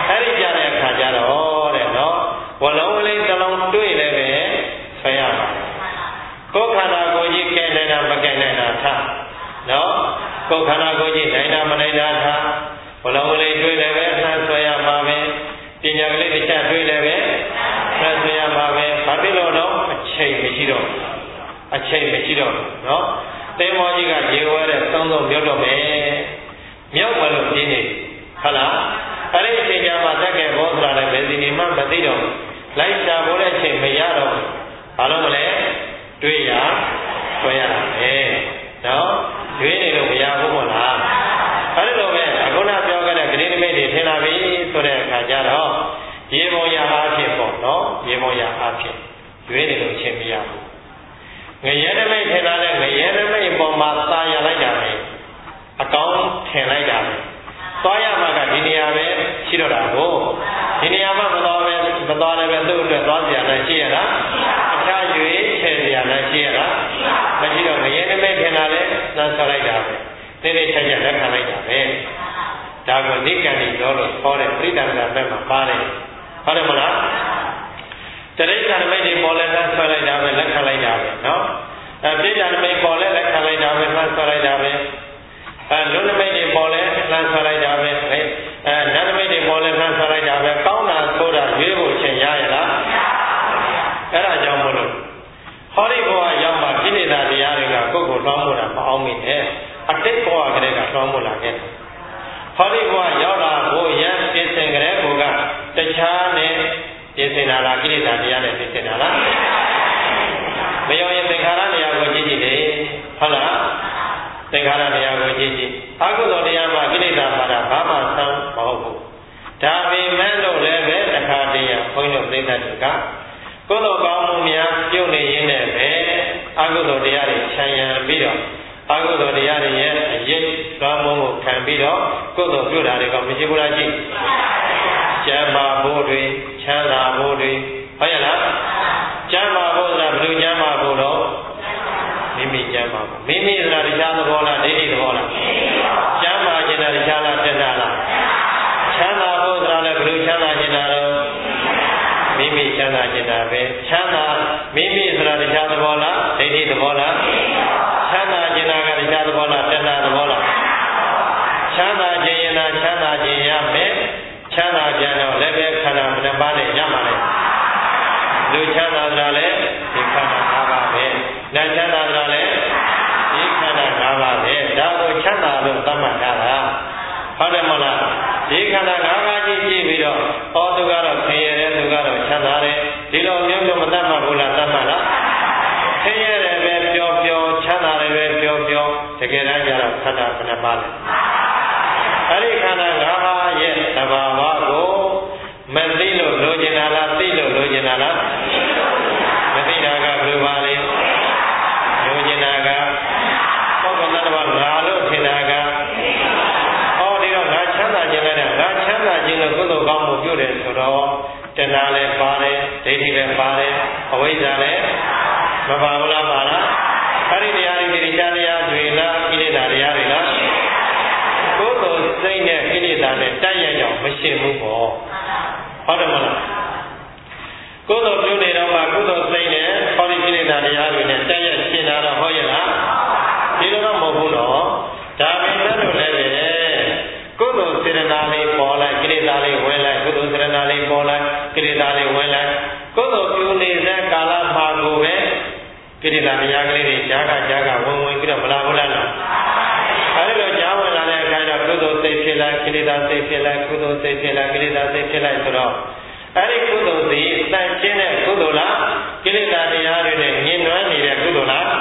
အဲ့ဒီကြတဲ့အခါကျတော့တဲ့နော်ဝလုံးလေးတစ်လုံးတွေ့လည်းပဲဆွဲရပါကိုယ်ခန္ဓာကိုယ်ကြီးကဲနေတာမကဲနေတာထားနော်ကိုယ်ခန္ဓာကိုယ်ကြီးနိုင်တာမနိုင်တာထားဘလုံးလေးတွေ့လည်းပဲနှမ်းဆွဲရပါပဲပညာကလေးတစ်ချက်တွေ့လည်းပဲနှမ်းဆွဲရပါပဲဘာဖြစ်လို့တော့အချိန်မရှိတော့အချိန်မရှိတော့နော်တင်းမောကြီးကရေဝဲတဲ့သုံးသုံးမြုပ်တော့မယ်မြုပ်မလို့ပြင်းနေဟုတ်လားအဲ့ဒီအချိန်ကျမှတက်ကဲဘောဆိုတာလည်းဘယ်စီနေမှမသိတော့လိုက်ရှာဖို့တဲ့အချိန်မရတော့ဘာလို့မလဲတွေ့ရဆွဲရမယ်နော်ရွေးနေလို့မရဘူးမို့လားအဲ့ဒီလိုပဲအခုနပြောခဲ့တဲ့ဂရိနိမိတ်တွေထင်လာပြီဆိုတဲ့အခါကျတော့ရေပုံရအားဖြင့်ပေါ့နော်ရေပုံရအားဖြင့်ရွေးနေလို့အချိန်မရဘူးငရဲနိမိတ်ထင်လာတဲ့ငရဲနိမိတ်အပေါ်မှာသာရလိုက်တာပဲအကောင်းထင်လိုက်တာပဲသွားရမှာကဒီနေရာပဲရှိတော့တာကိုဒီနေရာမှာမတော်ပဲမတော်လည်းပဲသူ့အတွက်သွားစရာလည်းရှိရတာအခြားရွေးချယ်စရာလည်းရှိရတာမရှိတော့ငရဲနိမိတ်ထင်လာလဲသတ်ဆောက်လိုက်တာပဲတိတိကျကျလက်ခံလိုက်တာပဲဒါကိုနိကံဒီတော်လို့ခေါ်တဲ့ပြိတ္တနာဘက်မှာပါတယ်ဟုတ်တယ်မလားတရိစ္ဆာန်မိတ်တွေပေါ်လဲလက်ဆွဲလိုက်တာပဲလက်ခံလိုက်တာပဲနော်အဲပြိတ္တနာမိတ်ပေါ်လဲလက်ခံလိုက်တာပဲလက်ဆွဲလိုက်တာပဲအဲလူနမိတ်တွေပေါ်လဲလက်ဆွဲလိုက်တာပဲအဲနတ်နမိတ်တွေပေါ်လဲလက်ဆွဲလိုက်တာပဲကောင်းတာဆိုတာရွေးဖို့ချင်းရရလားအဲ့ဒါကြောင့်မို့လို့ဟောဒီဘဝရောက်မှကိလေသာတရားတွေကကိုယ့်ကိုယ်လောင်းဖို့တာမအောင်မိနဲ့အတိတ်ဘဝကလေးကလောင်းဖို့လာခဲ့ဟောဒီဘဝရောက်လာဖို့ရန်ပြင်ဆင်ကြတဲ့ဘုကတခြားနဲ့ပြင်ဆင်လာလားကိလေသာတရားနဲ့ပြင်ဆင်လာလားမယောရင်သင်္ခါရတရားကိုကြည့်ကြည့်လေဟုတ်လားသင်္ခါရတရားကိုကြည့်ကြည့်အကုသိုလ်တရားမှာကိလေသာမှာတာဘာမှဆန်းမဟုတ်ဘူးဒါပေမဲ့လို့လည်းပဲတခါတည်းရဘုန်းကြီးတို့သိတဲ့သူကကုသိုလ်ကောင်းမှုများပြုနေရင်းနဲ့ပဲအကုသိုလ်တရားတွေခြံရံပြီးတော့အကုသိုလ်တရားတွေရဲ့အရေးကောင်းမှုကိုခံပြီးတော့ကုသိုလ်ပြုတာတွေကမရှိဘူးလားရှိကျမ်းမာဖို့တွေချမ်းသာဖို့တွေဟုတ်ရဲ့လားကျမ်းမာဖို့ဆိုတာဘယ်လိုကျမ်းမာဖို့တော့မိမိကျမ်းမာဖို့မိမိဆိုတာတရားသဘောလားဒိဋ္ဌိသဘောလားကျမ်းမာခြင်းနဲ့တရားလားတက်တာလားချမ်းသာဖို့ဆိုတာလည်းဘယ်လိုချမ်းသာခြင်းတာတော့မိမိချမ်းသာခြင်းတာပဲချမ်းသာမိမိဆိုတာတရားသဘောလားဒိဋ္ဌိသဘောလားချမ်းသာခြင်းတာကတရားသဘောလားတက်တာသဘောလားချမ်းသာခြင်းရင်သာချမ်းသာခြင်းရမယ်ချမ်းသာပြန်တော့လည်းပဲခန္ဓာနှစ်ပါးနဲ့ရမှာလေလူချမ်းသာတာလည်းဒီခန္ဓာ၅ပါးပဲနတ်ချမ်းသာတာလည်းဒီခန္ဓာ၅ပါးပဲဒါကိုချမ်းသာလို့သတ်မှတ်ထားတာဟုတ်တယ်မဟုတ်လားဒီခန္ဓာ၅ပါးကြီးကြည့်ပြီးတော့ဟောသူကတော့ဆင်းရဲတယ်သူကတော့ချမ်းသာတယ်ဒီလိုမျိုးမျိုးမသတ်မှတ်ဘူးလားသတ်မှတ်လားဆင်းရဲတယ်ပဲပျော်ပျော်ချမ်းသာတယ်ပဲပျော်ပျော်တကယ်တမ်းကျတော့ခန္ဓာဘယ်နှပါးလဲအဲ့ဒီခန္ဓာ၅ပါးရဲ့သဘာဝကိုမသိလို့လိုချင်တာလားသိလို့လိုချင်တာလားမသိတာကဘယ်လိုပါလဲလိုချင်တာကပုဂ္ဂိုလ်သတ္တဝါငါလို့ထင်တာကဟောဒီတော့ငါချမ်းသာခြင်းနဲ့ငါချမ်းသာခြင်းလို့ကုသိုလ်ကောင်းမှုပြုတယ်ဆိုတော့တဏှာလည်းပါတယ်ဒိဋ္ဌိလည်းပါတယ်အဝိဇ္ဇာလည်းမပါဘူးလားပါလားအဲ့ဒီတရားတွေဒီတရားတရားတွေလားကိလေသာတရားတွေလားကိုယ်ကိုစိတ်နဲ့ကိလေသာနဲ့တိုက်ရိုက်တော့မရှိဘူးပေါ့ဟုတ်တယ်မလားကိုယ်တော်ပြုနေတော့မှကုသိုလ်စိတ်နဲ့ဟောဒီကိလေသာတရားတွေနဲ့တိုက်ရိုက်ရှင်းတာတော့ဟောရလားဒီလိုတော့မဟုတ်ဘူးတော့ဒါပေမဲ့လို့လည်းပဲကုသိုလ်စေတနာလေးပေါ်လိုက်ကိလေသာလေးဝင်လိုက်ကုသိုလ်စေတနာလေးပေါ်လိုက်ကိလေသာလေးဝင်လိုက်ကုသိုလ်ပြုနေတဲ့ကာလမှာကိုပဲကိလေသာတရားကလေးတွေဈာကဈာကဝင်ဝင်ပြီးတော့မလာဘူးလားအဲဒီလိုကြားဝင်လာတဲ့အခါကျတော့ကုသိုလ်စိတ်ဖြစ်လိုက်ကိလေသာစိတ်ဖြစ်လိုက်ကုသိုလ်စိတ်ဖြစ်လိုက်ကိလေသာစိတ်ဖြစ်လိုက်ဆိုတော့အဲဒီကုသိုလ်စိတ်တန်ရှင်းတဲ့ကုသိုလ်လားကိလေသာတရားတွေနဲ့ညှဉ်းနှွမ်းနေတဲ့ကုသိုလ်လား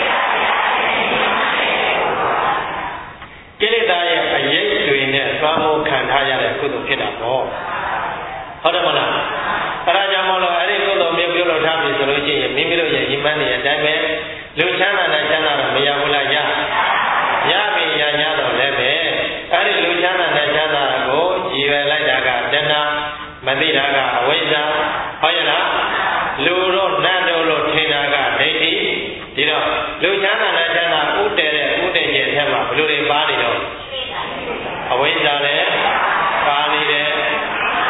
ကိလေသာရဲ့အရေးတွေနဲ့သွားမှုခံထားရတဲ့ကုသိုလ်ဖြစ်တာပေါ့ဟုတ်တယ်မလားအဲဒါကြောင့်မို့လို့အဲဒီကုသိုလ်မျိုးပြုလုပ်ထားပြီဆိုလို့ရှိရင်မိမိတို့ရဲ့ညီမတွေအတိုင်းပဲလူချမ်းသာနဲ့ချမ်းသာတော့မရဘူးလားရရပြီရ냐တော့လည်းပဲအဲ့ဒီလူချမ်းသာနဲ့ချမ်းသာကိုကြည်ရွယ်လိုက်တာကတဏှာမသိတာကအဝိဇ္ဇာဟုတ်ရဲ့လားလူတို့နတ်တို့လို့ထင်တာကဒိဋ္ဌိဒီတော့လူချမ်းသာနဲ့ချမ်းသာဥတည်တဲ့ဥတည်ခြင်းအထက်မှာဘယ်လိုတွေပါနေတော့အဝိဇ္ဇာလည်းပါနေတယ်ဒ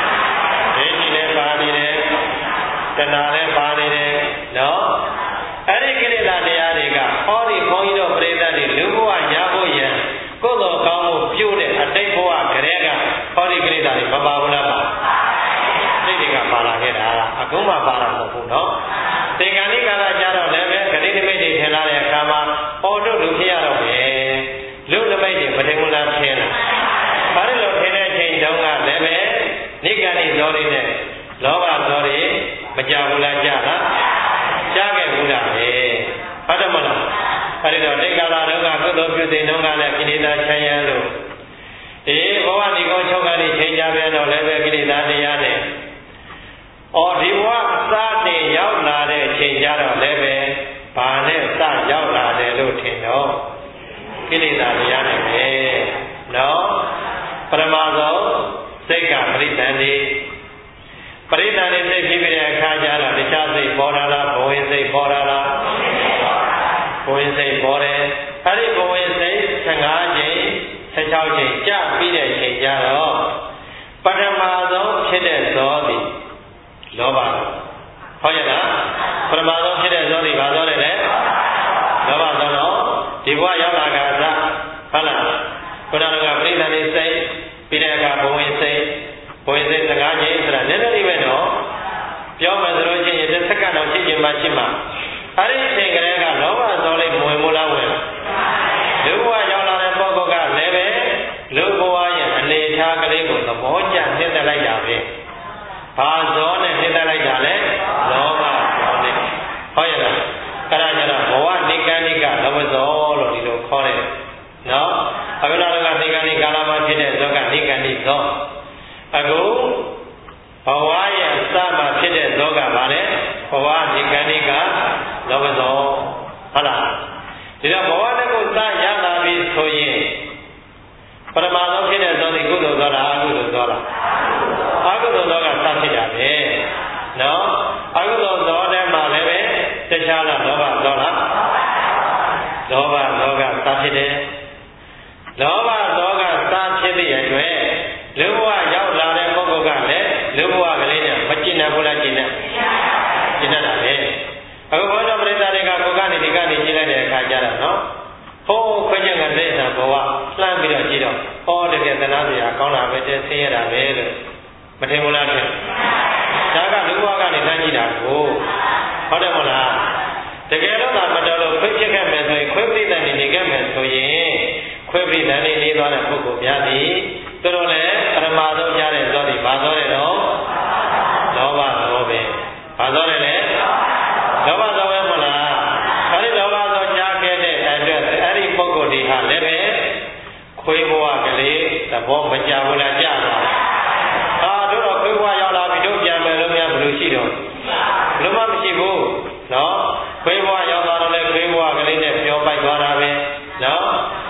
နော်အဲ့ဒီကိလေသာတရားတွေကဟောဒီဘုန်းကြီးတို့ပြိဿတွေလူဘဝရဖို့ရန်ကိုယ်တော်ကောင်းမှုပြုတဲ့အတိတ်ဘဝကလေးကဟောဒီကိလေသာတွေမပါဘူးလားပါစိတ်တွေကပါလာခဲ့တာအခုမှပါတာမဟုတ်ဘူးနော်သင်္ကန်းလေးကာလကြာတော့လည်းပဲဂတိနိမိတ်တွေထင်လာတဲ့အခါမှာဟောတို့လူဖြစ်ရတော့မယ်လူနိမိတ်တွေမထင်ဘူးလားထင်လားဘာလို့လို့ထင်တဲ့အချိန်တုန်းကလည်းပဲနိဂန္ဒီဇောတွေနဲ့လောဘဇောတွေမကြဘူးလားကြာလားကြားခဲ့ဘူးလားပဲဟုတ်တယ်မလားအဲဒီတော့တိတ်ကာလတုန်းကကုသိုလ်ပြုတဲ့တုန်းကလည်းကိလေသာချမ်းရလို့အေးဘဝဒီကော၆ကနေချိန်ကြပြန်တော့လည်းပဲကိလေသာတရားနဲ့အော်ဒီဘဝစတင်ရောက်လာတဲ့ချိန်ကြတော့လည်းပဲဘာနဲ့စရောက်လာတယ်လို့ထင်တော့ကိလေသာတရားနဲ့ပဲနော်ပရမဇောစိတ်ကပရိသန္တိပရိသန္တိစိတ်ဖြစ်ပြီးတဲ့အခါကျတော့တခြားစိတ်ပေါ်လာလားဘဝင်စိတ်ပေါ်လာလားဘဝင်စိတ်ပေါ်တယ်အဲဒီဘဝင်စိတ်ဆယ်ငါးချိန်ဆယ်ခြောက်ချိန်ကြာပြီးတဲ့ချိန်ကျတော့ပထမဆုံးဖြစ်တဲ့ဇောသည်လောဘဟုတ်ရဲ့လားပထမဆုံးဖြစ်တဲ့ဇောသည်ဘာဇောလဲလဲလောဘဇောတော့ဒီဘဝရောက်လာကစားဟုတ်လားခုနကပရိသန္တိစိတ်ပြီးတဲ့အခါဘဝင်စိတ်ဘဝင်စိတ်စကားချင်းဆိုတာနည်းနည်းလေးပဲတော့ပြောမှဆိုလို့ရှိရင်တစ်စက္ကန့်တော့ရှိချင်မှရှိမှအဲ့ဒီအချိန်ကလေးကလောဘဇောလေးဝင်မလားဝင်လူဘဝရောက်လာတဲ့ပုဂ္ဂိုလ်ကလည်းပဲလူဘဝရဲ့အနေထားကလေးကိုသဘောကျနှိမ့်သက်လိုက်တာပဲဘာဇောနဲ့နှိမ့်သက်လိုက်တာလဲလောဘဇောနဲ့ဟုတ်ရဲ့လားအဲ့ဒါကြတော့ဘဝနိကဏိကလောဘဇောလို့ဒီလိုခေါ်တယ်နော်အခုနောက်တော့နိကဏိကာလမှာဖြစ်တဲ့ဇောကနိကဏိဇောအခုဘဝရဲ့စမှာဖြစ်တဲ့ဇောကဘာလဲဘဝနိကဏိကလောဘဇောဟုတ်လားဒီတော့ဘဝတစ်ခုစရလာပြီဆိုရင်ပရမသောဖြစ်တဲ့ဇောဒီကုသိုလ်ဇောလားအကုသိုလ်ဇောလားအကုသိုလ်ဇောကစဖြစ်တာပဲနော်အကုသိုလ်ဇောထဲမှာလည်းပဲတခြားလားလောဘဇောလားလောဘဇောကစဖြစ်တယ်လောဘဇောကစဖြစ်တဲ့အတွက်လူဘဝရောက်လာတဲ့ပုဂ္ဂိုလ်ကလည်းလူဘဝကလေးနဲ့မကျင့်နိုင်ဘူးလားကျင့်နိုင်ကျင့်နိုင်တာပဲအခုဘုရားပရိသတ်တွေကကိုကနေဒီကနေကျင့်လိုက်တဲ့အခါကျတော့နော်ဟိုးခွင့်ချက်တဲ့ဆံဘဝလှမ်းပြီးတော့ကြည့်တော့ဟောတကယ်သနာစရာကောင်းတာပဲတဲ့ဆင်းရဲတာပဲလို့မထင်ဘူးလားထင်ဒါကလူဘဝကနေလှမ်းကြည့်တာကိုဟုတ်တယ်မလားတကယ်တော့ဒါမတော်လို့ခွင့်ချက်ခဲ့မယ်ဆိုရင်ခွင့်ပရိသတ်နေနေခဲ့မယ်ဆိုရင်ခွင့်ပရိသတ်နေနေသွားတဲ့ပုဂ္ဂိုလ်များသည်သူတို့လည်းပရမဆုံးကြတဲ့ဇောတိဘာဇောလဲတော့လောဘဇောပဲဘာဇောလဲလဲလောဘဇောပဲမလားအဲဒီလောဘဇောကြားခဲ့တဲ့အတွက်အဲ့ဒီပုဂ္ဂိုလ်ဒီဟာလည်းပဲခွေးဘဝကလေးသဘောမကြဘူးလားကြပါအာတို့တော့ခွေးဘဝရောက်လာပြီတို့ပြန်မယ်လို့များဘယ်လိုရှိတော့ဘယ်လိုမှမရှိဘူးနော်ခွေးဘဝရောက်လာတော့လည်းခွေးဘဝကလေးနဲ့ပြောပိုက်သွားတာပဲနော်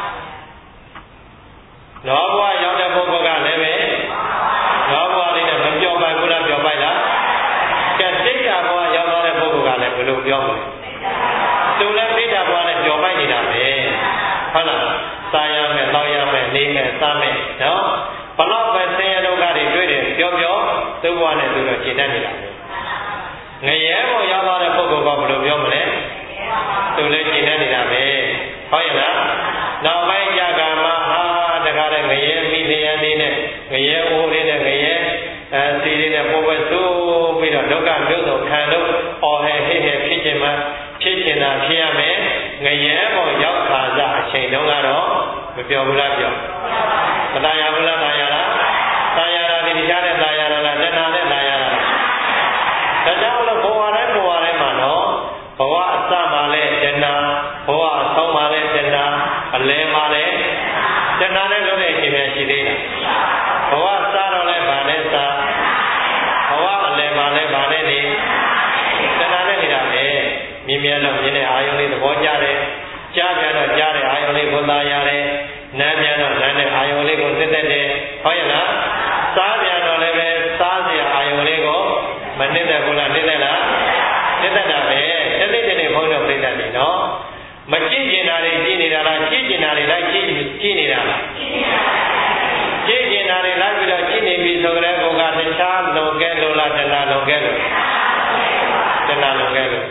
လောဘရောက်တဲ့ပုဂ္ဂိုလ်ကလည်းပဲလောဘလေးနဲ့မပြောပိုက်ဘူးလားပြောပိုက်လားကဲတိတ်တာဘဝရောက်သွားတဲ့ပုဂ္ဂိုလ်ကလည်းဘယ်လိုပြောမလဲသူလည်းတိတ်တာဘဝနဲ့ပြောပိုက်နေတာပဲဟုတ်လားစားရမယ်တောက်ရမယ်နေမယ်စားမယ်နော်ဘလောက်ပဲဆင်းရဲဒုက္ခတွေတွေ့တယ်ပြောပြောသူ့ဘဝနဲ့သူတော့ရှင်းတတ်နေတာပဲငရဲဘဝရောက်သွားတဲ့ပုဂ္ဂိုလ်ကဘယ်လိုပြောမလဲသူလည်းရှင်းတတ်နေတာပဲဟုတ်ရဲ့လားနောက်ပိုင်းကြာကမှာဟာတခါတည်းငရဲမိလျံနေနဲ့ငရဲအိုးလေးနဲ့ငရဲအဲစီလေးနဲ့ပိုးပဲသိုးပြီးတော့ဒုက္ခမျိုးစုံခံလို့အော်ဟဲဟဲဟဲဖြစ်ခြင်းမှဖြစ်ခြင်းသာဖြစ်ရမယ်ငရဲပေါ်ရောက်ခါစားအချိန်တုန်းကတော့မပြောဘူးလားပြောမตายရဘူးလားตายရလားตายရတာဒီတရားနဲ့ตายရတာလားတဏှာနဲ့ตายရတာလားဒါကြောင့်လို့ဘဝတိုင်းဘဝတိုင်းမှာတော့ဘဝအစမှာလဲတဏှာဘဝအဆုံးမှာလဲတဏှာအလယ်မှာလဲတဏှာနဲ့လွတ်တဲ့အချိန်များရှိသေးလားဘဝစတော့လဲဗာနဲ့စားဘဝအလယ်မှာလဲဗာနဲ့နေတဏှာနဲ့နေတာပဲမြင်မြင်တော့မြင်တဲ့အာယုံလေးသဘောကျတယ်ကြားပြန်တော့ကြားတဲ့အာယုံလေးကိုသာရတယ်နားပြန်တော့နားတဲ့အာယုံလေးကိုသိတတ်တယ်ဟုတ်ရဲ့လားစားပြန်တော့လည်းပဲစားစရာအာယုံလေးကိုမနစ်တဲ့ဘူးလားနစ်တဲ့လားနစ်တတ်တာပဲတသိတဲ့နေဘုန်းတော်ပြိတ္တနေနော်မကြည့်ကျင်တာတွေကြည့်နေတာလားကြည့်ကျင်တာတွေလိုက်ကြည့်ကြည့်နေတာလားကြည့်ကျင်တာတွေလိုက်ပြီးတော့ကြည့်နေပြီဆိုကြတဲ့ဘုရားတခြားလုံကဲလို့လားတဏှာလုံကဲလို့တဏှာလုံကဲလို့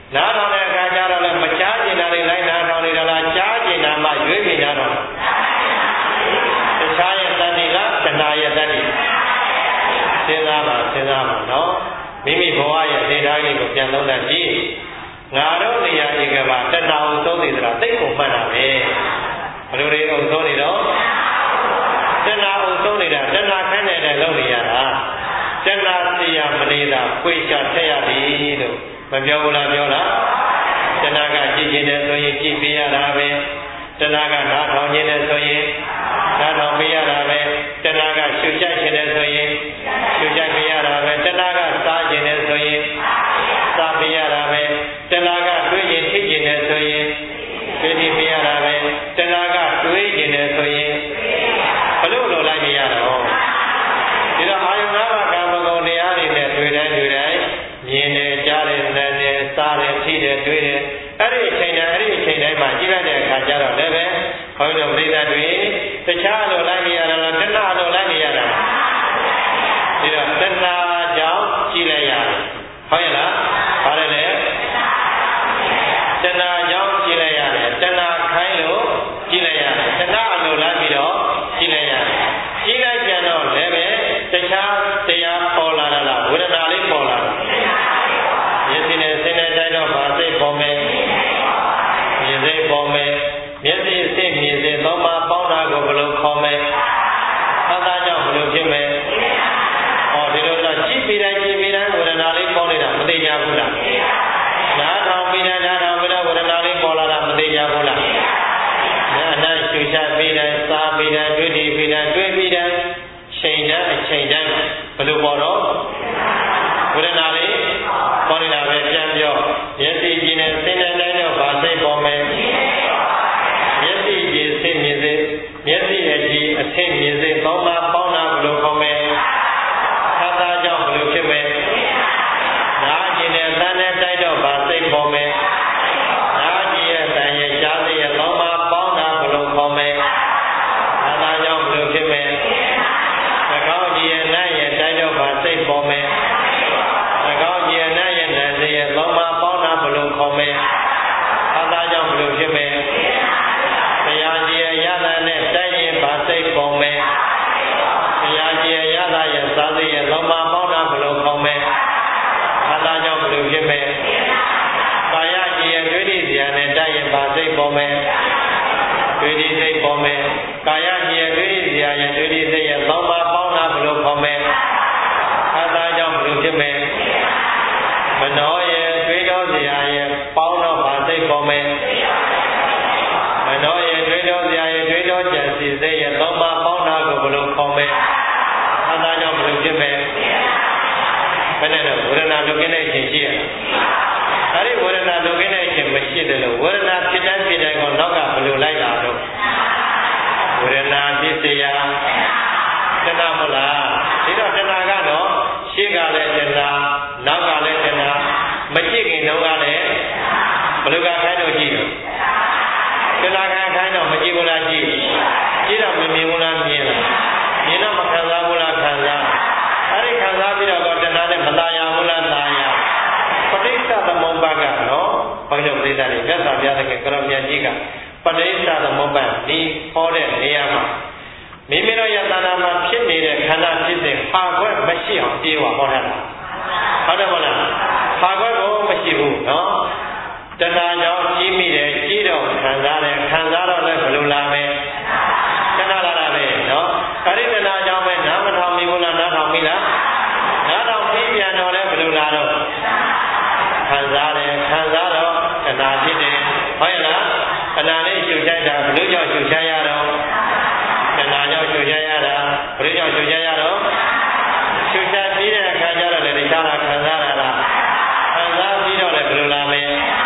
နားထောင်တဲ့အခါကျတော့လည်းမချားကျင်တာတွေလိုက်နားထောင်နေတော့လားချားကျင်တာမှရွေးပြီးနားထောင်တခြားရဲ့တဏှိလားတဏှာရဲ့တဏှိစဉ်းစားပါစဉ်းစားပါနော်မိမိဘဝရဲ့နေသားလေးကိုပြန်လုံးတတ်ပြီးငါတို့နေရာဧကဘာတဏှာကိုသုံးနေသလားသိကိုမှတ်တာပဲဘယ်လိုတွေအောင်သုံးနေတော့တဏှာကိုသုံးနေတာတဏှာခန့်နေတဲ့လုံးနေရတာတဏှာစီရမနေတာဖွေချထက်ရပြီလို့မပြောဘူးလားပြောလားတဏှာကကြည့်ခြင်းနဲ့ဆိုရင်ကြည့်ပြရတာပဲတဏှာကနားထောင်ခြင်းနဲ့ဆိုရင်နားထောင်ပြရတာပဲတဏှာကရှုကြိုက်ခြင်းနဲ့ဆိုရင်ရှုကြိုက်ပြရတာပဲတဏှာကစားခြင်းနဲ့ဆိုရင်စားပြရတာပဲတဏှာကတွေးခြင်းထိခြင်းနဲ့ဆိုရင်တွေးပြီးပြရတာပဲတဏှာကတွေးခြင်းနဲ့ဆိုရင်ဘလို့လိုလိုက်ပြရတော့ဒီတော့အာယုံ၅ပါးကာမဂုဏ်တရားတွေနဲ့တွေ့တိုင်းတွေ့တိုင်းမြင်တယ်ကြားတယ်နားတယ်စားတယ်ထိတယ်တွေ့တယ်အဲ့ဒီအချိန်တိုင်းအဲ့ဒီအချိန်တိုင်းမှာကြည့်လိုက်တဲ့အခါကျတော့လည်းပဲဘုန်းကြီးတို့ပြိဿတွေတခြားလိုလိုက်နေရတာလားတဏှာလိုလိုက်နေရတာဒီတော့တဏှာကြောင့်ကြည့်လိုက်ရတယ်ဟုတ်ရဲ့လားဘာလဲလဲတဏှာကြောင့်ကြည့်လိုက်ရတယ်တဏှာခိုင်းလို့ကြည့်လိုက်ရတယ်တဏှာလိုလိုက်ပြီးတော့ကြည့်လိုက်ရတယ်ကြည့်လိုက်ပြန်တော့လည်းပဲတခြားတရားပေါ်လာတာလားဝေဒနာလေးပေါ်လာတာမျက်စိနဲ့စိတ်နဲ့တိုက်တော့ဗာစိတ်ပေါ်မယ်မြင်စိတ်ပေါ်မယ်မျက်စိအစိတ်မြင်စိတ်သုံးပါးပေါင်းတာကိုဘယ်လိုခေါ်မယ်အဲဒါကြောင့်ဘယ်လိုဖြစ်မယ်ဟောဒီလိုတော့ကြည့်ပြီးတိုင်းကြည့်ပြီးတိုင်းဝေဒနာလေးပေါ်နေတာမသိကြဘူးလားနားထောင်ပြီးတိုင်းနားထောင်ပြီးတော့ဝေဒနာလေးပေါ်လာတာမသိကြဘူးလားနားနဲ့ရှုချပြီးတိုင်းစားပြီးတိုင်းတွေ့ပြီးပြီးတိုင်းတွေ့ပြီးတိုင်းချိန်တိုင်းအချိန်တိုင်းဘယ်လိုပေါ်တော့ဝေဒနာလေးပေါ်နေတာပဲပြန်ပြောမျက်စိကြည့်နေစိတ်နဲ့တိုင်းတော့ဗာစိတ်ပေါ်မယ်မျက်စိကြည့်စိတ်မြင်စိတ်မျက်စိအကြည့်အစိတ်မြင်စိတ်သုံးပါးပေါင်းတာဘယ်လိုခေါ်မယ်အဲဒါကြောင့်ဘယ်လိုဖြစ်မယ်နားကြည့်နေတန်းနဲ့တိုက်တော့ဗာစိတ်ပေါ်မယ်နားကြည့်ရဲ့တန်ရဲ့ကြားစိတ်ရဲ့သုံးပါးပေါင်းတာဘယ်လိုခေါ်မယ်အဲဒါကြောင့်ဘယ်လိုဖြစ်မယ်နှာခေါင်းကြည့်ရဲ့နားရဲ့တိုက်တော့ဗာစိတ်ပေါ်မယ်နှာခေါင်းကြည့်ရဲ့နားရဲ့နားစိတ်ရဲ့သုံးပါးပေါင်းတာဘယ်လိုခေါ်မယ်အဲဒါကြောင့်ဘယ်လိုဖြစ်မယ်တရားကြည်ရတာနဲ့တိုက်ရင်ဗာစိတ်ပေါ်မယ်တရားကြည်ရတာရဲ့စားစိတ်ရဲ့လုံးမပေါင်းတာဘယ်လိုခေါ်မယ်အဲဒါကြောင့်ဘယ်လိုဖြစ်မယ်ကာယကြည်ရတွေ့သည့်ဇာနဲ့တိုက်ရင်ဗာစိတ်ပေါ်မယ်တွေ့သည့်စိတ်ပေါ်မယ်ကာယကြည်ရတွေ့သည့်ဇာရဲ့တွေ့သည့်စိတ်ရဲ့လုံးမပေါင်းတာဘယ်လိုခေါ်မယ်အဲဒါကြောင့်ဘယ်လိုဖြစ်မယ်မနောရဲ့တွေ့တော်ဇာရဲ့ပေါင်းတော့ဗာစိတ်ပေါ်မယ်မနောရဲ့တွေ့တော်ဇာရဲ့တွေ့တော်ကြံစီစိတ်ရဲ့သုံးပါးပေါင်းတာကိုဘယ်လိုခေါ်မယ်အဲဒါကြောင့်ဘယ်လိုဖြစ်မယ်ဘယ်နဲ့တော့ဝေဒနာလိုကင်းတဲ့အချိန်ရှိရအဲဒီဝေဒနာလိုကင်းတဲ့အချိန်မရှိတယ်လို့ဝေဒနာဖြစ်တိုင်းဖြစ်တိုင်းကိုနောက်ကဘယ်လိုလိုက်လာတော့ဝေဒနာပစ္စယတဏှာမလားဒီတော့တဏှာကတော့ရှေ့ကလည်းတဏှာနောက်ကလည်းတဏှာမကြည့်ခင်တော့ကလည်းဘယ်လိုကခိုင်းတော့ကြည့်တော့တဏှာကခိုင်းတော့မကြည့်ဘူးလားကြည့်ကြည့်တော့မမြင်ဘူးလားမြင်လားမြင်တော့မခံစားဘူးလားခံစားအဲဒီခံစားပြီးတော့တဏှာနဲ့မလာရဘူးလားလာရပဋိစ္စသမုပ္ပါဒ်ကနော်ဘုန်းကြီးပြိဿတွေမြတ်စွာဘုရားသခင်ကရောမြတ်ကြီးကပဋိစ္စသမုပ္ပါဒ်ဒီဟောတဲ့နေရာမှာမိမိတို့ယတနာမှာဖြစ်နေတဲ့ခန္ဓာဖြစ်စဉ်ဖာခွက်မရှိအောင်ပြေးဝဟောထားတာဟုတ်တယ်မဟုတ်လားဖာခွက်ကိုမရှိဘူးနော်တဏှာကြောင့်ကြီးမိတယ်ကြီးတော့ခံစားတယ်ခံစားတော့လည်းဘယ်လိုလာမလဲတဏှာလာတာပဲနော်အဲဒီတဏှာကြောင့်ပဲနားမထောင်မိဘူးလားနားထောင်မိလားနားထောင်ပြီးပြန်တော့လည်းဘယ်လိုလာတော့ခံစားတယ်ခံစားတော့တဏှာဖြစ်တယ်ဟုတ်ရဲ့လားတဏှာလေးရှုချိုက်တာဘယ်လိုကြောင့်ရှုချိုက်ရတော့တဏှာကြောင့်ရှုချိုက်ရတာဘယ်လိုကြောင့်ရှုချိုက်ရတော့ရှုချိုက်ပြီးတဲ့အခါကျတော့လည်းတခြားတာခံစားရတာခံစားပြီးတော့လည်းဘယ်လိုလာမလဲ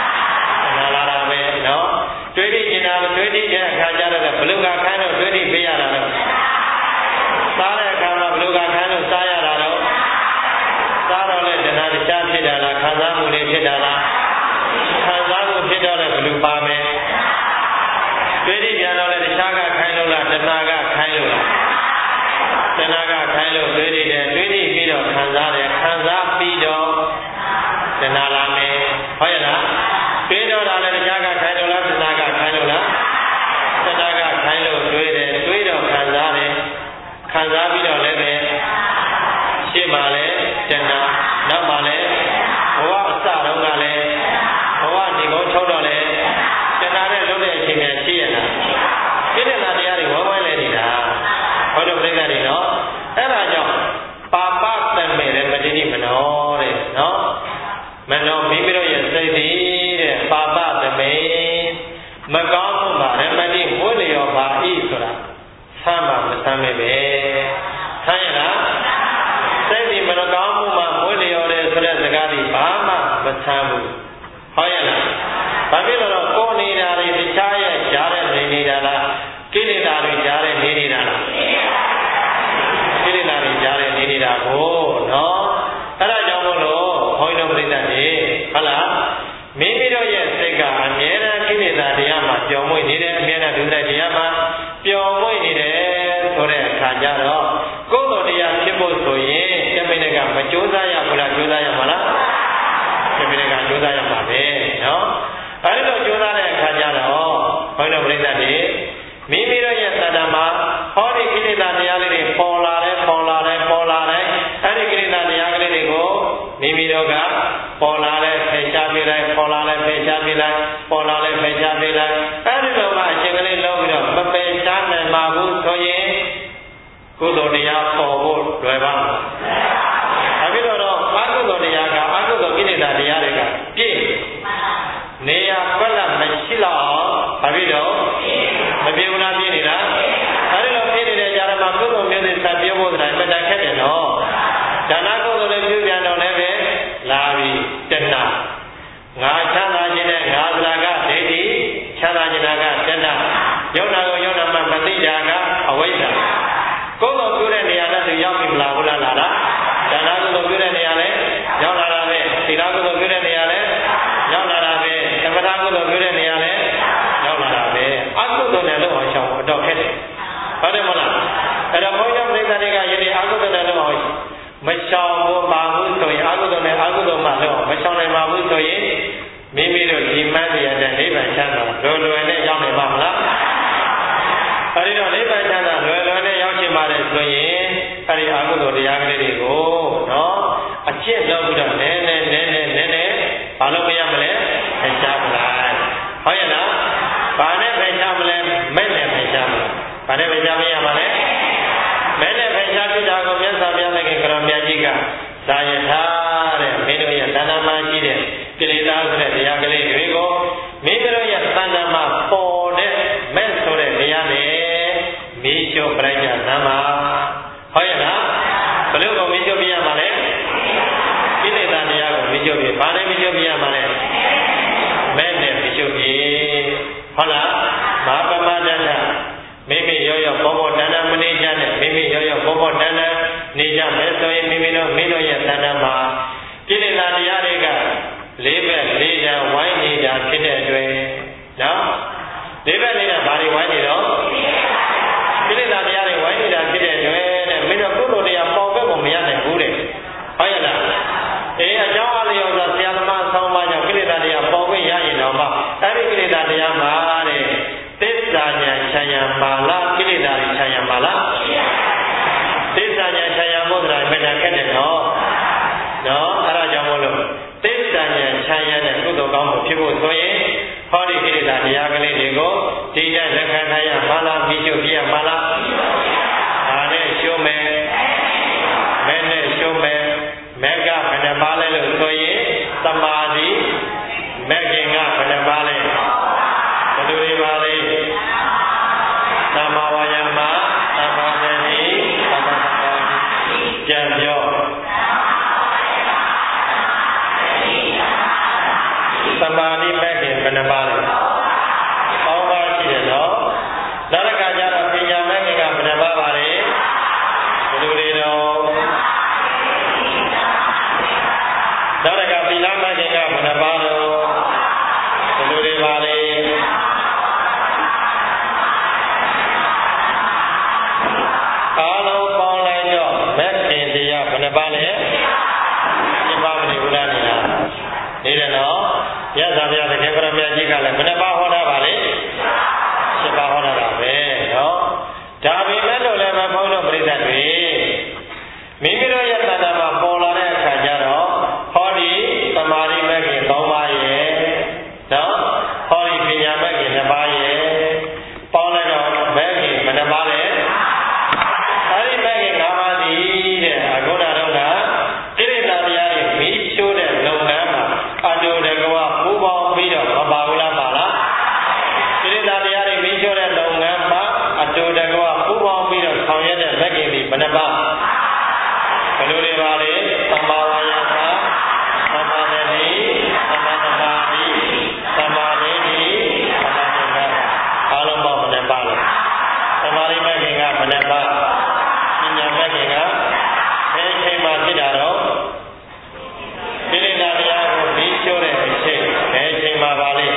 တွေးကြည့်နေတာတွေးကြည့်တဲ့အခါကျတော့ဘလူကခိုင်းလို့တွေးကြည့်ပေးရတာတော့စားတဲ့အခါမှာဘလူကခိုင်းလို့စားရတာတော့စားတော့လေတဏှာတခြားဖြစ်တာလားခံစားမှုတွေဖြစ်တာလားခံစားမှုဖြစ်တော့လည်းဘလူပါမယ်တွေးကြည့်ကြတော့လေတခြားကခိုင်းလို့လားတဏှာကခိုင်းလို့လားတဏှာကခိုင်းလို့တွေးကြည့်တယ်တွေးကြည့်ပြီးတော့ခံစားတယ်ခံစားပြီးတော့တဏှာလာမယ်ဟုတ်ရဲ့လားတွေးတော့တာလည်းတရားကခိုင်းလို့လားသနာကခိုင်းလို့လားသနာကခိုင်းလို့တွေးတယ်တွေးတော့ခံစားတယ်ခံစားပြီးတော့လည်းပဲရှေ့မှာလည်းတဏှာနောက်မှာလည်းဘဝအစတုန်းကလည်းဘဝဒီကုန်းချုပ်တော့လည်းတဏှာနဲ့လုံးတဲ့အချိန်များရှိရလားကိလေသာတရားတွေဝဲဝဲလဲနေတာဟောတော့ပြိဿတွေနော်အဲ့ဒါကြောင့်ပါပတံမေလည်းမတိတိမနောတဲ့နော်မနောမိမိတို့ရဲ့စိတ်သည်တဲ့ပါပတမေမကောင်းမှုမှာရမတိဝိလျောပါဤဆိုတာဆမ်းမှာမဆမ်းမဲ့ပဲဆမ်းရလားစိတ်ဒီမကောင်းမှုမှာဝိလျောတယ်ဆိုတဲ့စကားဒီဘာမှမဆမ်းဘူးဟုတ်ရဲ့လားဘာဖြစ်လို့တော့ကိုယ်နေတာတွေတခြားရဲ့ကြားတဲ့နေနေတာလားကိလေသာတွေကြားတဲ့နေနေတာလားကိလေသာတွေကြားတဲ့နေနေတာကိုနော်အဲ့ဒါကြောင့်မို့လို့ဘုန်းကြီးတို့ပြိဿတွေဟုတ်လားမိမိတို့ရဲ့စိတ်ကအမြဲတမ်းကိလေသာတရားမှာပျော်မွေ့နေတယ်အမြဲတမ်းဒုစရိုက်တရားမှာပျော်မွေ့နေတယ်ဆိုတဲ့အခါကျတော့ကိုယ်တော်တရားဖြစ်ဖို့ဆိုရင်တမိနကမကြိုးစားရဘူးလားကြိုးစားရမှာလားတမိနကကြိုးစားရမှာပဲနော်အဲဒီလိုကြိုးစားတဲ့အခါကျတော့ဘုန်းတော်ပြိဿတွေမိမိတို့ရဲ့သတ္တမှာဟောဒီကိလေသာတရားလေးတွေပေါ်လာတယ်ပေါ်လာတယ်ပေါ်လာတယ်အဲဒီကိလေသာတရားကလေးတွေကိုမိမိတို့ကပေါ်လာလဲဖယ်ရှားပေးလိုက်ပေါ်လာလဲဖယ်ရှားပေးလိုက်ပေါ်လာလဲဖယ်ရှားပေးလိုက်အဲဒီလိုမှအချိန်ကလေးလုံးပြီးတော့မပယ်ရှားနိုင်ပါဘူးဆိုရင်ကုသိုလ်တရားပေါ်ဖို့လွယ်ပါ့မလားအခုတော့အကုသိုလ်တရားကအကုသိုလ်ကိလေသာတရားတွေကပြည့်နေရာကွက်လက်မရှိတော့ဘာဖြစ်တော့မပြေဘူးလားပြည့်နေတာအဲဒီလိုပြည့်နေတဲ့ကြာမှာကုသိုလ်မျိုးတွေဆက်ပြောဖို့ဆိုတာမတန်ခက်တယ်နော်ဒါနကုသိုလ်လည်းပြုပြန်တော့လည်းပဲလာပြီတဏှာငါချမ်းသာခြင်းနဲ့ငါသရာကဒိဋ္ဌိချမ်းသာခြင်းကတဏှာယုံနာကိုယုံနာမှမသိတာကအဝိဇ္ဇာကုသိုလ်ပြုတဲ့နေရာနဲ့သူရောက်ပြီမလားဟုတ်လားလားဒါနကုသိုလ်ပြုတဲ့နေရာလည်းရောက်လာတာပဲသီလကုသိုလ်ပြုတဲ့နေရာလည်းရောက်လာတာပဲသမထကုသိုလ်ပြုတဲ့နေရာလည်းရောက်လာတာပဲအကုသိုလ်နဲ့တော့အောင်ရှောင်အတော့ခက်တယ်ဟုတ်တယ်မလားအဲ့တော့ဘုန်းကြီးတို့ပြိဿတွေကယနေ့အကုသိုလ်နဲ့တော့အောင်မရှောင်ဖို့ပါဘူးဆိုရင်အကုသိုလ်နဲ့အကုသိုလ်မှတော့မရှောင်နိုင်ပါဘူးဆိုရင်မိမိတို့ဒီမှတ်ရတဲ့နိဗ္ဗာန်ချမ်းသာလွယ်လွယ်နဲ့ရောက်နိုင်ပါမလားအဲဒီတော့နိဗ္ဗာန်ချမ်းသာလွယ်လွယ်နဲ့ရောက်ချင်ပါတယ်ဆိုရင်အဲဒီအကုသိုလ်တရားကလေးတွေကိုနော်အကျင့်လုပ်ပြီးတော့နည်းနည်းနည်းနည်းနည်းနည်းဘာလို့မရမလဲဖယ်ရှားမလားဟုတ်ရဲ့လားဘာနဲ့ဖယ်ရှားမလဲမဲ့နဲ့ဖယ်ရှားမလားဘာနဲ့ဖယ်ရှားမရမလဲမဲ့နဲ့ဖယ်ရှားဖြစ်တာကိုမြတ်စွာဘုရားလည်းကရောမြတ်ကြီးကဇာယထာတဲ့မင်းတို့ရဲ့တဏ္ဍာမရှိတဲ့ကိလေသာဆိုတဲ့တရားကလေးတွေကိုမင်းတို့ရဲ့တဏ္ဍာမှာပေါ်တဲ့မဲ့ဆိုတဲ့တရားနဲ့မိချိုပြိုင်ကြသမ်းပါဟုတ်ရဲ့လားဘယ်လိုကိုမိချိုပြရမှာလဲကိလေသာတရားကိုမိချိုပြဘာနဲ့မိချိုပြရမှာလဲမဲ့နဲ့မိချိုပြဟုတ်လားဘာပမတ္တမိမိရောရောဘောဘောတဏ္ဍမနေကြနဲ့မိမိရောရောဘောဘောတဏ္ဍနေကြမယ်ဆိုရင်မိမိတို့မိတို့ရဲ့တဏ္ဍမှာကိလေသာတရားတွေကလေးဘက်လေးချမ်းဝိုင်းနေတာဖြစ်တဲ့အတွက်နော်လေးဘက်လေးချမ်းဘာတွေဝိုင်းနေတော့ကိလေသာတရားတွေဝိုင်းနေတာဖြစ်တဲ့အတွက်တဲ့မင်းတို့ကုသိုလ်တရားပေါ်ဘက်ကိုမရနိုင်ဘူးတဲ့ဟုတ်ရဲ့လားအေးအကြောင်းအလျော်ဆိုဆရာသမားဆောင်းပါကြောင့်ကိလေသာတရားပေါ်ခွင့်ရရင်တော့မှအဲ့ဒီကိလေသာတရားမှာတဲ့သစ္စာဉာဏ်ခြံရံပါလားကိလေသာတွေခြံရံပါလားသစ္စာဉာဏ်ခြံရံဖို့ဆိုတာမတန်ခက်တယ်နော်နော်အဲ့ဒါကြောင့်မို့လို့သစ္စာဉာဏ်ခြံရံတဲ့ကုသိုလ်ကောင်းမှုဖြစ်ဖို့ဆိုရင်ဟောဒီကိလေသာတရားကလေးတွေကိုဒီကြလက်ခံထားရပါလားပြီးချုပ်ပြရပါလားဒါနဲ့ရှုမယ်မဲနဲ့ရှုမယ်မဲကဘယ်နှပါလဲလို့ဆိုရင်သမာဓိမဲခင်ကဘယ်နှပါလဲဘယ်လိုတွေပါလဲသမ္မာဝါယာမသမ္မာသတိသမ္မာသမာဓိကြံပြောသမာဓိမဲ့ခင်ဘယ်နှပါလဲပေါင်းပါရှိတယ်နော်နောက်တစ်ခါကျတော့ပညာမဲ့ခင်ကဘယ်နှပါပါလဲဘယ်လိုတွေတော့နောက်တစ်ခါသီလမဲ့ခင်ကဘယ်နှပါတော့ဘယ်လိုတွေပါလဲအားလုံးပေါင်းလိုက်တော့မဲ့ခင်တရားဘယ်နှပါလဲဒီပါမနေဘူးလားနေလားနေတယ်နော်ရသော်ဘုရားတကယ်ကိုရမြတ်ကြီးကလည်းဘယ်နှပါဟောတာပါလဲရှင်းပါဟောတာပဲနော်ဒါပေမဲ့လို့လည်းမဘုန်းတော်ပြိဿတွေမိမိတို့ရဲ့တဏ္ဍာမှာပေါ်လာတဲ့အခါကျတော့ဟောဒီသမာဓိမဲ့ခင်၃ပါးရဲ့နော်ဟောဒီပညာမဲ့ခင်၂ပါးရဲ့ပေါင်းလိုက်တော့မဲ့ခင်ဘယ်နှပါးလဲအဲဒီမဲ့ခင်၅ပါးစီတဲ့အခုနတော့ကကိရိတာတရားတွေမီးရှိုးတဲ့လုပ်ငန်းမှာအတူတကွာပူပေါင်းပြီးတော့မပါဘူးလားပါလားကိရိတာတရားတွေမီးရှိုးတဲ့လုပ်ငန်းမှာအတူတကွာပူပေါင်းပြီးတော့ဆောင်ရွက်တဲ့မဲ့ခင်ဒီဘယ်နှပါးဘယ်လိုတွေပါလဲသမ္မာဝါယာမသမ္မာသတိသမ္မာသမာဓိသမ္မာဒိဋ္ဌိသမ္မာသင်္ကပ္ပအားလုံးပေါင်းဘယ်နှပါလဲသမာဓိမဲ့ခင်ကဘယ်နှပါပညာမဲ့ခင်ကဘယ်အချိန်မှဖြစ်တာတော့ကိလေသာတရားကိုပြီးကျိုးတဲ့အချိန်ဘယ်အချိန်မှပါလဲ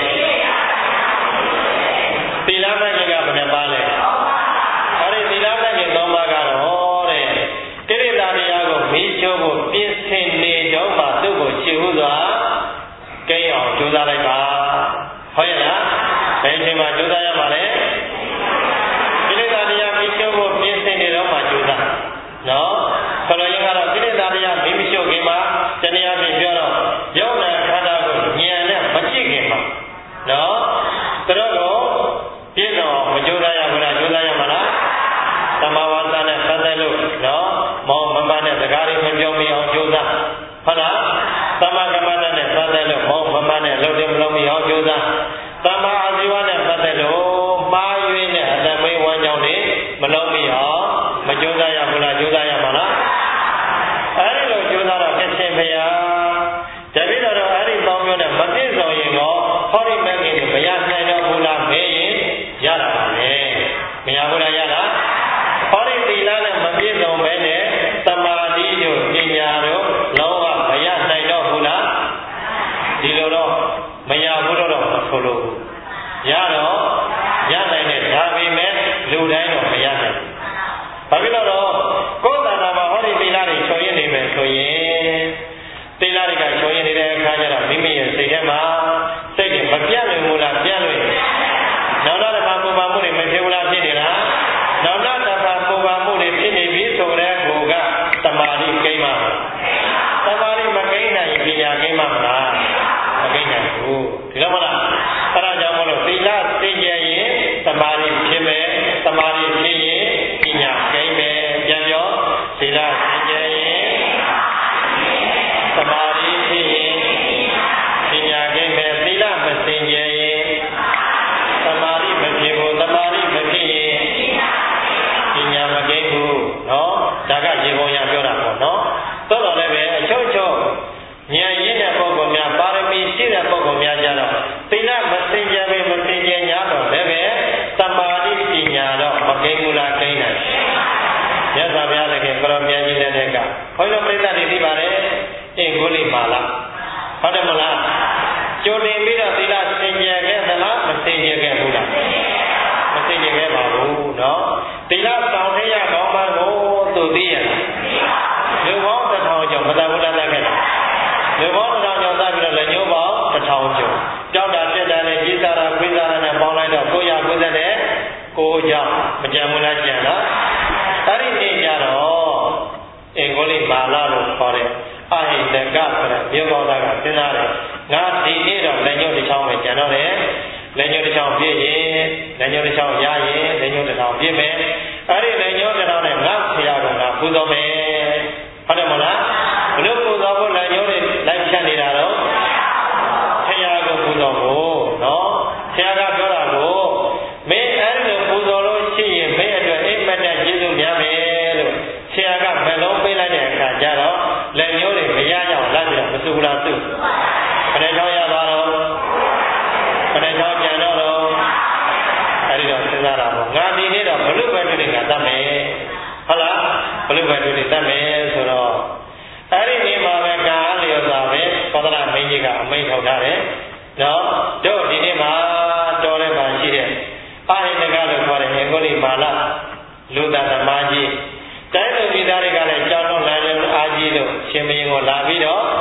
သီလမဲ့ခင်ကဘယ်နှပါလဲအဲဒီသီလမဲ့ခင်၃ပါးကတော့တဲ့ကိလေသာတရားကိုပြီးကျိုးဖို့ပြင်းစင်နေတော့မှသူ့ကိုချေဟုစွာကိန်းအောင်ကြိုးစားလိုက်ပါဟုတ်ရဲ့လားဘယ်အချိန်မှကြိုးစားရမှာလဲကိလေသာတရားပြီးကျိုးဖို့ပြင်းစင်နေတော့မှကြိုးစားနော်ဆိုတော့ရင်ကတော့ကိလေသာတရားမီးမရှို့ခင်မှာတနည်းအားဖြင့်ပြောတော့ယောဂခန္ဓာကိုဉာဏ်နဲ့မကြည့်ခင်မှာနော်သူတို့ကိုပြည့်စုံမကြိုးစားရဘူးလားကြိုးစားရမှာလားသမာဝါစာနဲ့ပတ်သက်လို့နော်မောင်မမနဲ့စကားလေးမပြောမိအောင်ကြိုးစားဟုတ်လားသမာကမ္မတနဲ့ပတ်သက်လို့မောင်မမနဲ့လှုပ်တယ်မလုပ်မိအောင်ကြိုးစားသမာအာဇီဝနဲ့ပတ်သက်လို့မှားယွင်းတဲ့အတမိတ်ဝမ်းကြောင်းတွေမလုပ်မိအောင်မကြိုးစားရဘူးလားကြိုးစားရမှာလားအဲဒီလိုကြိုးစားတော့ဖြစ်ရှင်ဘုရားတပည့်တော်တို့အဲဒီပေါင်းမျိုးနဲ့မပြည့်စုံရင်တော့ဟောဒီမဲ့ခင်မရနိုင်တော့ဘူးလားမေးရင်ရတာပါလေမရဘူးလားရတာဟောဒီသီလနဲ့မပြည့်စုံပဲနဲ့သမာဓိတို့ပညာတို့လုံးဝမရနိုင်တော့ဘူးလားဒီလိုတော့မရဘူးတော့တော့ဆိုလို့ရတော့ရနိုင်တယ်ဒါပေမဲ့လူတိုင်းတော့မရနိုင်ဘာဖြစ်လို့တော့ကိုယ်တဏ္ဍာမှာဟောဒီသီလတွေချုပ်ရင်းနေမယ်ဆိုရင်သီလတွေကချုပ်ရင်းနေတဲ့အခါကျတော့မိမိရဲ့စိတ်ထဲမှာစိတ်တွေမပြတ်နိုင်ဘူးလားပြတ်လို့နောက်တော့တစ်ခါပူပါမှုတွေမဖြစ်ဘူးလားဖြစ်နေလားနောက်တော့တစ်ခါပူပါမှုတွေဖြစ်နေပြီဆိုတဲ့ကိုကသမာဓိကိန်းမှာသမာဓိမကိန်းနိုင်ပညာကိန်းမှာမလားမကိန်းနိုင်ဘူးဒီလိုမလားအဲဒါကြောင့်မလို့သီလသိကြရင်သမာဓိဖြစ်မယ်သမာဓိဖြစ်ရင်ပညာကိန်းမယ်ပြန်ပြောသီလသိကြရင်သမာဓိဖြစ်ရင်ပညာကိန်းမယ်သီလမသိကြရင်သမာဓိမဖြစ်ဘူးသမာဓိမဖြစ်ရင်ပညာမကိန်းဘူးနော်ဒါကရေပုံရပြောတာပေါ့နော်သို့တော်လည်းပဲအချုပ်ချုပ်ဉာဏ်ရင်းတဲ့ပုဂ္ဂိုလ်များပါရမီရှိတဲ့ပုဂ္ဂိုလ်များကြတော့သီလမသိကြပဲမသိကြ냐တော့လည်းပဲသမာဓိပညာတော့မကိန်းဘူးလားကိန်းတယ်မြတ်စွာဘုရားလည်းကပရမကြီးတဲ့တဲ့ကဘုန်းတော်ပြိဿတွေသိပါတယ်အင်္ဂုလိမာလာဟုတ်တယ်မလားကြိုတင်ပြီးတော့သီလသင်ကြခဲ့သလားမသင်ကြခဲ့ဘူးလားမသင်ကြခဲ့ပါဘူးเนาะသီလဆောင်ထရကောင်းမှကိုသူသိရလူပေါင်းတစ်ထောင်ကျော်မသာဘူးလားတက်ခဲ့တာလူပေါင်းတစ်ထောင်ကျော်တက်ပြီးတော့လက်ညှိုးပေါင်းတစ်ထောင်ကျော်ကြောက်တာပြက်တာနဲ့ကြီးစားတာခွေးစားတာနဲ့ပေါင်းလိုက်တော့ကိုရကိုစက်တဲ့ကိုကြောင့်မကြံဘူးလားကြံလားအဲ့ဒီနေ့ကျတော့အင်္ဂုလိမာလာလို့ခေါ်တယ်အဟိတကဆိုတဲ့မြို့ပေါင်းသားကစဉ်းစားတယ်ငါဒီနေ့တော့လက်ညှိုးတစ်ချောင်းပဲကျန်တော့တယ်လက်ညှိုးတစ်ချောင်းပြည့်ရင်လက်ညှိုးတစ်ချောင်းရရင်လက်ညှိုးတစ်ချောင်းပြည့်မယ်အဲ့ဒီလက်ညှိုးတစ်ချောင်းနဲ့ငါဆရာကငါပူဇော်မယ်ဟုတ်တယ်မလားဘလို့ပူဇော်ဖို့လက်ညှိုးတွေလိုက်ဖြတ်နေတာတော့ဆရာကပူဇော်ဖို့နော်ဆရာကပြောတာကိုမင်းအဲ့ဒီပူဇော်လို့ရှိရင်မင်းအတွက်အိမ်မက်တဲ့ကျေးဇူးများမယ်လို့ဆရာကမလုံးပေးလိုက်တဲ့အခါကျတော့လက်ညှိုးတွေမရကြအောင်လိုက်ပြီးတော့မစုဘူးလားစုဘယ်နဲ့ကြောင့်ရသွားတော့ဘယ်နဲ့ကြောင့်ပြန်တော့တော့အဲ့ဒီတော့စဉ်းစားတာပေါ့ငါဒီနေ့တော့ဘလို့ပဲတွေ့နေငါတတ်မယ်ဟုတ်လားဘလို့ပဲတွေ့နေတတ်မယ်ဆိုတော့အဲ့ဒီနေ့မှာပဲကာလျော်စွာပဲသောတနာမင်းကြီးကအမိန့်ထုတ်ထားတယ်နော်တို့ဒီနေ့မှာတော်တဲ့မှာရှိတဲ့အာဟိတကလို့ခေါ်တဲ့အင်္ဂုလိမာလာလူသားသမားကြီးတိုင်းလူပြည်သားတွေကလည်းကြောင်းတော့လမ်းလုံးအားကြီးလို့ရှင်မင်းကိုလာပြီးတော့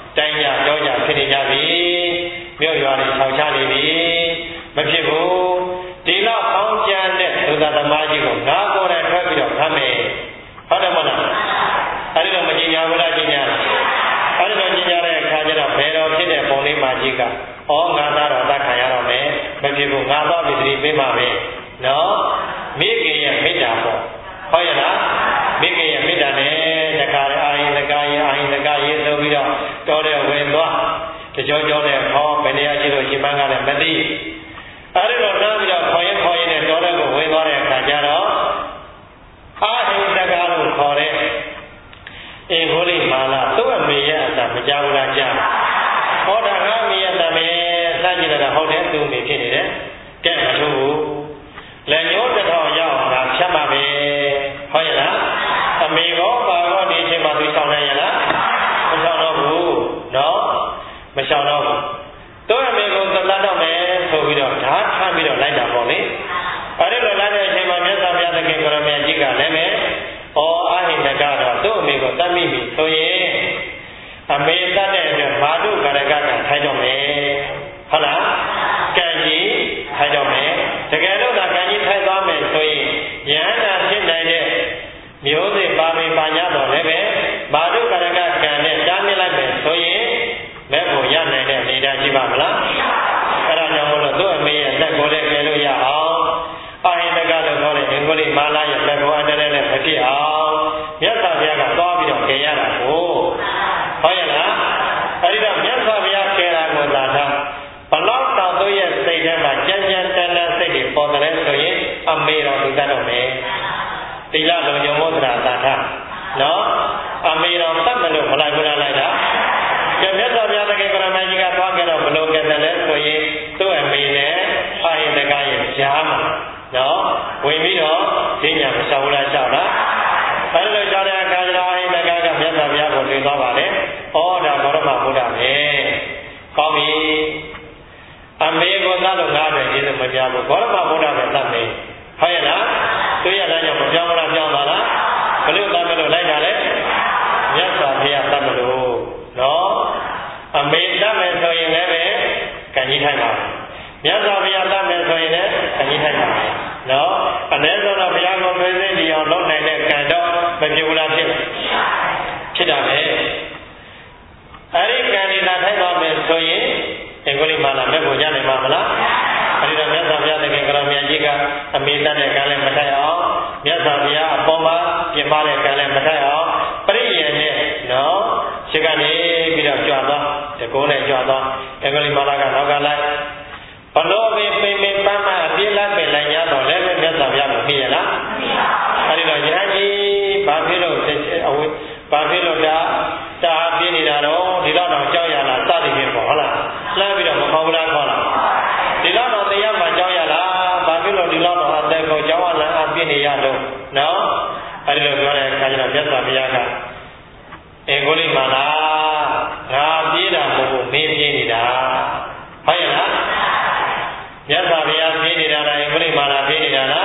တိုင်းကြကြောကြဖြစ်နေကြပြီမြို့ရွာတွေခြောက်ချနေပြီမဖြစ်ဘူးဒီလောက်ပေါင်းကြမ်းတဲ့သုဒ္ဓသမားကြီးကိုငါကိုယ်တိုင်ထွက်ပြီးတော့ဖမ်းမယ်ဟုတ်တယ်မလားအဲ့ဒီတော့မကြင်ညာဘူးလားကြင်ညာအဲ့ဒီတော့ကြင်ညာတဲ့အခါကျတော့ဘယ်တော်ဖြစ်တဲ့ပုံလေးမှာကြီးကဩငါသားတော်တတ်ခံရတော့မယ်မဖြစ်ဘူးငါတော့ပြည်သူပေးပါမယ်နော်မိခင်ရဲ့မေတ္တာပေါ့ဟုတ်ရဲ့လားမိခင်ရဲ့မေတ္တာနဲ့တခါအာရင်တခါရင်အာရင်တခါရေးဆိုပြီးတော့တော်တဲ့ဝင်သွားတကြောကြောနဲ့ဟောဘယ်နေရာရှိလို့ရှင်မန်းကလည်းမသိအဲ့ဒီတော့နောက်ပြီးတော့ခေါ်ရင်ခေါ်ရင်နဲ့တော်တဲ့ကိုဝင်သွားတဲ့အခါကျတော့အာဟိတကားလို့ခေါ်တဲ့အင်္ဂုလိမာလာသူ့အမေရဲ့အသာမကြောက်လားကြားဟောတာငါမေရဲ့အသာမေစကြည့်လာတာဟုတ်တယ်သူ့အမေဖြစ်နေတယ်ကဲမလို့ဘူးလက်ညှိုးတစ်ထောင်ရောက်တာဖြတ်ပါပဲဟုတ်ရဲ့လားအမေကောပါကောဒီအချိန်မှာသူဆောင်နိုင်ရလားမဆောင်တော့ဘူးနော်မဆောင်တော့ဘူးသူ့အမေကိုသတ်တော့မယ်ဆိုပြီးတော့ဓာတ်ထမ်းပြီးတော့လိုက်တာပေါ့လေအဲ့ဒီလိုလိုက်တဲ့အချိန်မှာမြတ်စွာဘုရားသခင်ကိုရမကြီးကလည်းပဲဩအာဟိတကတော့သူ့အမေကိုတတ်မိပြီဆိုရင်အမေတတ်တဲ့အတွက်မာတုကာရကကထိုင်တော့မယ်ဟုတ်လားကံကြီးထိုင်တော့မယ်တကယ်လို့သာကံကြီးထိုင်သွားမယ်ဆိုရင်ယန္တာဖြစ်နိုင်တဲ့မျိုးစေ့ပါမီပါညာတော်လည်းပဲမာတုကာရကကံနဲ့တားမြစ်လိုက်မယ်ဆိုရင်လက်ကိုရနိုင်တဲ့အနေအထားရှိပါမလားအဲ့ဒါကြောင့်မို့လို့သူ့အမေရဲ့လက်ကိုလည်းကယ်လို့ရအောင်အာဟိတကလို့ခေါ်တဲ့အင်္ဂုလိမာလာရဲ့လက်ကိုအတည်းနဲ့မဖြစ်အောင်မြတ်စွာဘုရားကသွားပြီးတော့ကယ်ရတာကိုဟုတ်ရဲ့လားအဲ့ဒီတော့မြတ်စွာဘုရားကယ်တာကိုသာသာဘလောက်တောင်သူ့ရဲ့စိတ်ထဲမှာကြမ်းကြမ်းတမ်းတမ်းစိတ်တွေပေါ်တယ်ဆိုရင်အမေတော်သူတတ်တော့မယ်သီလလုံခြုံမှုသရာသာထနော်အမေတော်တတ်မလို့မလိုက်ဘူးလားလိုက်တာကျမြတ်စွာဘုရားသခင်ကရမကြီးကသွားကြတော့ဘလို့ကဲတယ်လဲဆိုရင်သူ့အမေနဲ့အာဟိတကရဲ့ကြားမှာနော်ဝင်ပြီးတော့ဈဉ္ညာမလျှောက်ဘူးလားလျှောက်လားအဲ့လိုလျှောက်တဲ့အခါကျတော့အာဟိတကကမြတ်စွာဘုရားကိုတွေ့သွားပါလေဩဒါဘောရမဘုရားပဲကောင်းပြီအမေကိုသတ်လို့ငါပဲကျေးဇူးမပြဘူးဘောရမဘုရားပဲသတ်မယ်ဟုတ်ရဲ့လားတွေ့ရတဲ့ကြောင့်မပြောင်းလားပြောင်းသွားလားဘယ်လိုသတ်မလို့လိုက်တာလဲမြတ်စွာဘုရားသတ်မလို့နော်အမေတတ်မယ်ဆိုရင်လည်းပဲကံကြီးထိုင်ပါမြတ်စွာဘုရားတတ်မယ်ဆိုရင်လည်းကံကြီးထိုင်ပါနော်အနည်းဆုံးတော့ဘုရားကိုသွေးသိနေအောင်လုပ်နိုင်တဲ့ကံတော့မဖြစ်ဘူးလားဖြစ်ဖြစ်တာပဲအဲ့ဒီကံဒီသာထိုင်သွားမယ်ဆိုရင်အင်္ဂုလိမာလာမဲ့ကိုရနိုင်မှာမလားအဲ့ဒီတော့မြတ်စွာဘုရားသခင်ကရောမြတ်ကြီးကအမေတတ်တဲ့ကံလည်းမထိုင်အောင်မြတ်စွာဘုရားအပေါ်မှာပြင်ပတဲ့ကံလည်းမထိုင်အောင်ပရိယံနဲ့နော်ရှိကနေပြီးတော့ကြွသွားတကုန်းနဲ့ကြွသွားအင်္ဂုလိမာလာကနောက်ကလိုက်ဘလို့ပင်ပင်ပင်ပန်းမအပြည့်လိုက်ပင်လိုက်ရတော့လည်းမြတ်စွာဘုရားကိုသိရလားမသိပါဘူးအဲ့ဒီတော့ယဟန်ကြီးဘာဖြစ်လို့အဝိဘာဖြစ်လို့ဒါတာပြင်းနေတာတော့ဒီတော့တော့ကြောက်ရလားစသည်ဖြင့်ပေါ့ဟုတ်လားလှမ်းပြီးတော့မခေါ်ဘူးလားခေါ်လားဒီတော့တော့တရားမှကြောက်ရလားဘာဖြစ်လို့ဒီတော့တော့အသက်ကိုကြောက်ရလားအပြင်းနေရတော့နော်အဲ့ဒီလိုပြောတဲ့အခါကျတော့မြတ်စွာဘုရားကအင်္ဂုလိမာလာငါပြေးတာမဟုတ်ဘူးမင်းပြေးနေတာဟုတ်ရဲ့လားမြတ်စွာဘုရားပြေးနေတာလားအင်္ဂုလိမာလာပြေးနေတာလား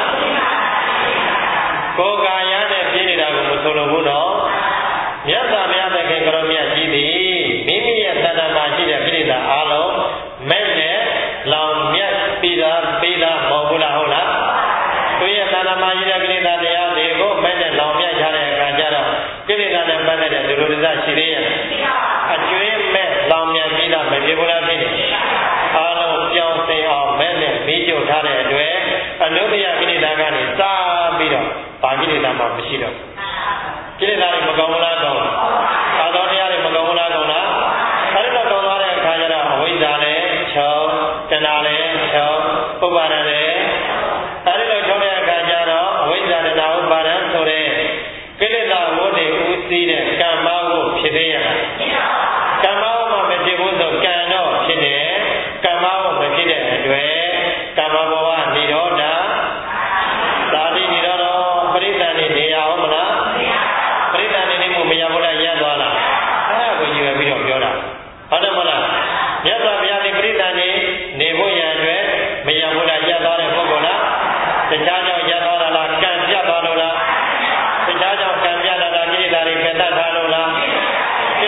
ကိုယ်ကာယနဲ့ပြေးနေတာကိုမဆိုလိုဘူးနော်မြတ်စွာဘုရားသခင်ကရောမြတ်ကြီးသည်မိမိရဲ့တဏ္ဍာမှာရှိတဲ့ပြိဿအားလုံးမဲ့နဲ့လောင်မြတ်ပြီးတာပြီးတာမဟုတ်ဘူးလားဟုတ်လားသူရဲ့တဏ္ဍာမှာရှိတဲ့ပြိဿတရားတွေကိုမဲ့နဲ့လောင်မြတ်ထားတဲ့အခါကျတော့ပြိဿနဲ့ပတ်သက်တဲ့ဒုရဒရှိသေးရဲ့အကျွေးမဲ့လောင်မြတ်ပြီးတာမဖြစ်ဘူးလားဖြစ်နေအားလုံးပြောင်းသိအောင်မဲ့နဲ့ပြီးကျုပ်ထားတဲ့အတွက်အနုတ္တယပြိဿကနေစပြီးတော့ဗာပြိဿမှာမရှိတော့ကိလေသာတွေမကောင်းဘူးလားကောင်းလားသာသောတရားတွေမကောင်းဘူးလားကောင်းလားအဲဒီတော့ကောင်းသွားတဲ့အခါကျတော့အဝိဇ္ဇာလည်း၆တဏှာလည်း၆ဥပါဒဏ်လည်းအဲဒီတော့၆တဲ့အခါကျတော့အဝိဇ္ဇာတဏှာဥပါဒဏ်ဆိုတဲ့ကိလေသာဝိုးတွေဥသိတဲ့ကမ္မကိုဖြစ်သေးရလားကမ္မကိုမှမဖြစ်ဘူးဆိုကံတော့ဖြစ်တယ်ကမ္မကိုမဖြစ်တဲ့အတွက်ကမ္မဘဝនិရောဓသာတိនិရောဓပရိသတ်နေနေရအောင်မလားပရိသတ်နေနေမှုမရဘူးလားရသွားလားအဲ့ဒါကိုယူပြီးတော့ပြောတာဟုတ်တယ်မလားမြတ်စွာဘုရားဒီပရိသတ်နေနေဖို့ရအတွက်မရဘူးလားရသွားတဲ့ပုဂ္ဂိုလ်လားတခြားကြောင့်ရသွားတာလားကံပြတ်သွားလို့လားတခြားကြောင့်ကံပြတ်တာလားကိလေသာတွေပယ်တတ်ထားလို့လားကိ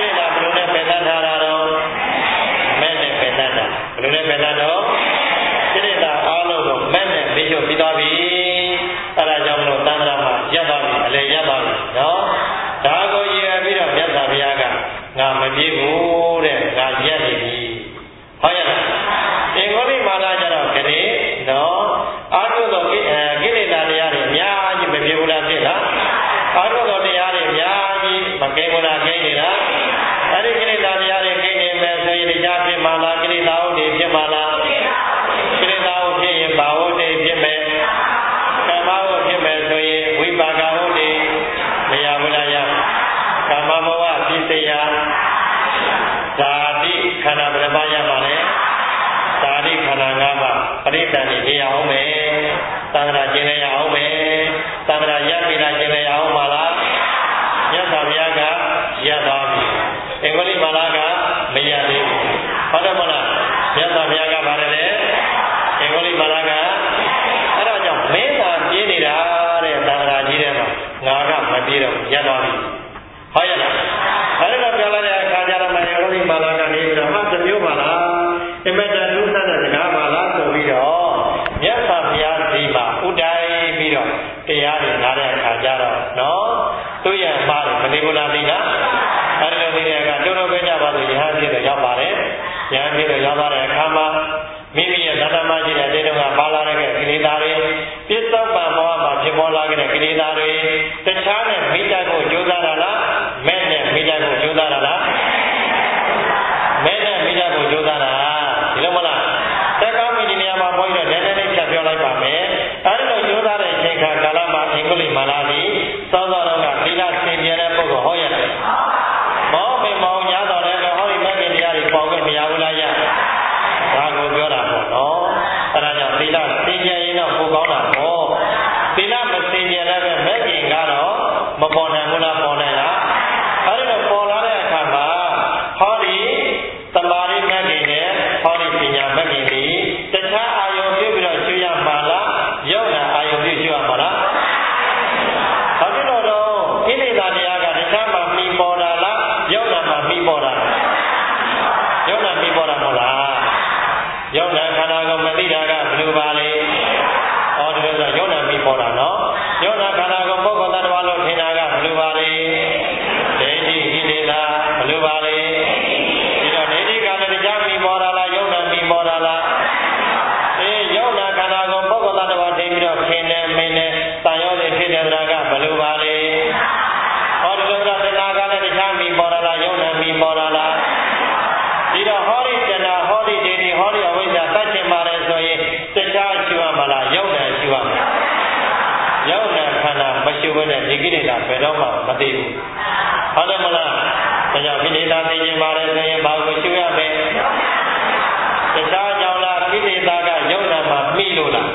ငါမပြေဘူးတဲ့ငါရက်နေပြီဟုတ်ရဲ့လားအင်္ဂုလိမာလာကြတော့ခရီးနော်အာထုသောကိလေသာတရားတွေအများကြီးမပြေဘူးလားဖြစ်လားအာထုသောတရားတွေအများကြီးမကဲဘူးလားကိနေလားအဲ့ဒီကိလေသာတရားတွေကိနေမယ်ဆိုရင်တရားဖြစ်မှာလားကိလေသာဟုတ်တွေဖြစ်မှာလားကိလေသာဟုတ်ဖြစ်ရင်ဘာဟုတ်တွေဖြစ်မယ်ကမ္မဟုတ်ဖြစ်မယ်ဆိုရင်ဝိပါကဟုတ်တွေမရဘူးလားရကမ္မဘဝပြည့်စရာဓာတိခန္ဓာဘယ်နှပါးရပါလဲဓာတိခန္ဓာ၅ပါးပရိစ္ဆန်နေရအောင်မယ်သံဃာကျင့်ရအောင်မယ်သံဃာရပ်ပြီးလားကျင့်ရအောင်ပါလားမြတ်စွာဘုရားကရပ်သွားပြီအင်္ဂလိပ်မာလာကမရသေးဘူးဟုတ်တယ်မလားမြတ်စွာဘုရားကပါတယ်လေအင်္ဂလိပ်မာလာကအဲ့ဒါကြောင့်မင်းသာပြင်းနေတာတဲ့သံဃာကြီးတဲ့မှာငါကမပြေတော့ရပ်သွားပြီဟုတ်ရဲ့လားအဲ့ဒါပြောလိုက်တဲ့အခါကျတော့မအင်္ဂလိပ်မာလာကနေပြီးတော့ဟာတစ်မျိုးပါလားအမတ္တဒုသတဲ့စကားပါလားဆိုပြီးတော့မြတ်စွာဘုရားဒီမှာဥဒိုင်းပြီးတော့တရားတွေနားတဲ့အခါကျတော့နော်သူ့ရဲ့မှားတယ်မနေဘူးလားသိလားအဲ့ဒီလိုသိတဲ့အခါတို့တော့ပဲကြပါလို့ယဟန်ဖြစ်တော့ရောက်ပါတယ်ယဟန်ဖြစ်တော့ရောက်သွားတဲ့အခါမှာမိမိရဲ့သတ္တမရှိတဲ့တေတုံကပါလာတဲ့ကိလေသာတွေပြစ္ဆုတ်ပံမောဟမှာဖြစ်ပေါ်လာတဲ့ကိလေသာတွေတခြားနဲ့မိတ္တကိုကြိုးစားတာလားမဲ့နဲ့မိတ္တကိုကြိုးစားတာလားမဲ့နဲ့မိတ္တကိုကြိုးစားတာဒီလိုမလားတက္ကမဒီနေရာမှာဘုန်းကြီးတို့နည်းနည်းလေးဖြတ်ပြောလိုက်ပါမယ်အဲဒီလိုကြိုးစားတဲ့အချိန်ခါကာလမှာအင်္ဂလိပ်မာလာပြီးစောစောတော့ကသီလသင်ပြတဲ့ပုဂ္ဂိုလ်ဟောရတယ်မောမေမောင်ညာတော်လည်းဟောဒီမဲ့ခင်တရားတွေပေါ်ခဲ့မရဘူးလားရဒါကိုပြောတာပေါ့နော်အဲဒါကြောင့်သီလသင်ပြရင်တော့ပိုကောင်းတာပေါ့သီလမသင်ပြလည်းပဲမဲ့ခင်ကတော့မပေါ်နိုင်ဘူးလားပေါ်နိုင်လားအဲဒီလိုပေါ်လာတဲ့အခါမှာဟောဒီသမာဓိမဲ့ခင်နဲ့ဟောဒီပညာမဲ့ခင်တွေတခြားအာယုံပြုပြီးတော့ကျွေးရမှာလားရောက်တာအာယုံပြုကျွေးရမှာလားဘာဖြစ်လို့တော့ကိလေသာတရားကတခြားမှာမှီပေါ်တာလားရောက်တာမှာမှီပေါ်တာရောက်တာမှီပေါ်တာမဟုတ်လားရောက်တာခန္ဓာကိုမသိတာကဘယ်လိုပါလဲဟောဒီလိုဆိုရောက်တာမှီပေါ်တာနော်ရောက်တာခန္ဓာကိုပုဂ္ဂိုလ်သတ္တဝါလို့ထင်တာကဘယ်လိုပါလဲဒိဋ္ဌိကိလေသာဘယ်လိုပါလဲဒီတော့ဒိဋ္ဌိကလည်းတရားမှီပေါ်တာလားရောက်တာမှီပေါ်တာလားအေးရောက်တာခန္ဓာကိုပုဂ္ဂိုလ်သတ္တဝါထင်ပြီးတော့ခင်နေမင်းနဲ့တန်ရောနေဖြစ်တဲ့တရားကဘယ်လိုပါလဲဟောဒီလိုကတရားကလည်းတရားမှီပေါ်တာလားရောက်တာမှီပေါ်တာလားဒီတော့ဟောဒီတရားဟောဒီဒိဋ္ဌိဟောဒီအဝိဇ္ဇာတတ်ချင်ပါတယ်ဆိုရင်တရားရှိရမလားရောက်တယ်ရှိရမလားရောက်တဲ့ခန္ဓာမရှိဘဲနဲ့ဒီကိလေသာဘယ်တော့မှမသိဘူးဟုတ်တယ်မလားဒါကြောင့်ကိလေသာသိခြင်းပါတယ်ဆိုရင်ဘာကိုရှိရမလဲတခြားကြောင့်လားကိလေသာကရောက်တာမှမိလို့လား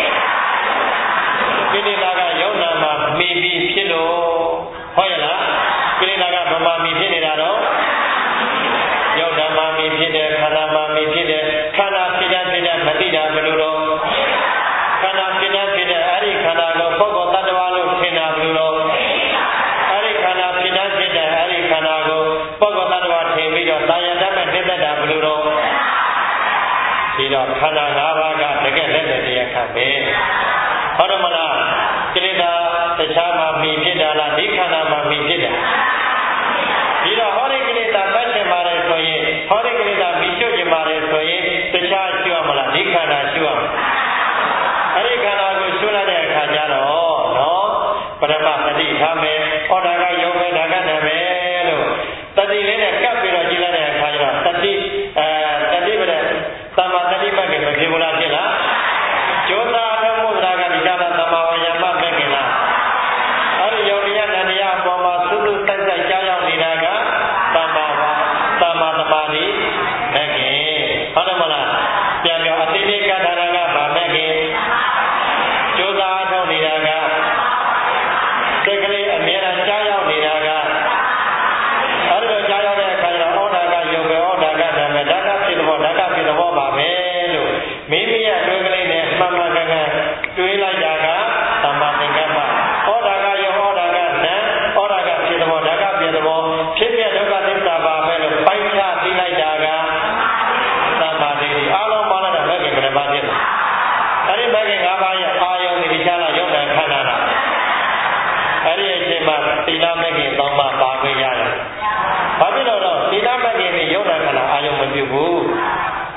ကိလေသာကရောက်တာမှမိပြီးဖြစ်လို့ဟုတ်ရဲ့လားကိလေသာကဗမာမီဖြစ်နေတာတော့ရောက်တာမှမိဖြစ်တယ်ခန္ဓာမှမိဖြစ်တယ်ခန္ဓာဖြစ်တဲ့ဖြစ်တဲ့မသိတာဘယ်လိုတော့ခန္ဓာဖြစ်တဲ့ဖြစ်တဲ့အဲ့ဒီခန္ဓာကိုပုဂ္ဂိုလ်တ attva လို့ထင်တာဘယ်လိုတော့အဲ့ဒီခန္ဓာဖြစ်တဲ့ဖြစ်တဲ့အဲ့ဒီခန္ဓာကိုပုဂ္ဂိုလ်တ attva ထင်ပြီးတော့တာယတတ်မဲ့ဖြစ်တတ်တာဘယ်လိုတော့ဒီတော့ခန္ဓာ၅ပါးကတကယ်လက်တဲ့တရားခတ်ပဲဟုတ်တယ်မလားကိလေသာတခြားမှာမှီဖြစ်တာလားဒီခန္ဓာမှာမှီဖြစ်တာဒီတော့ဟောဒီကိလေသာပတ်ချင်ပါတယ်ဆိုရင်ဟောဒီကိလေသာမှီကျွတ်ချင်ပါတယ်ဆိုရင်တခြားရှိရမလားဒီခန္ဓာရှိရမလားအဲ့ဒီခန္ဓာကိုရှုလိုက်တဲ့အခါကျတော့နော်ပရမတတိထားမယ်ဟောဒါကယုံပဲဒါကနာမယ်လို့တတိလေးနဲ့ကပ်ပြီးတော့ကြည့်လိုက်တဲ့အခါကျတော့တတိအဲတတိပဒသမ္မာတတိမကမဖြစ်ဘူးလားဖြစ်လားကျိုးသားအမှုဒါကဒီကမှာသမ္မာဝါယာမမကလားအဲ့ဒီယုံတရားနန္တရားအပေါ်မှာသုတုတိုက်တိုက်ကြားရောက်နေတာကသမ္မာဝါသမ္မာသမာဓိမကဟုတ်တယ်မလားပြန်ပြောအတိတ်ကထာရကဗာမကကျိုးသားအထောက်နေတာကစိတ်ကလေးအမြဲတမ်းကြားရောက်နေတာက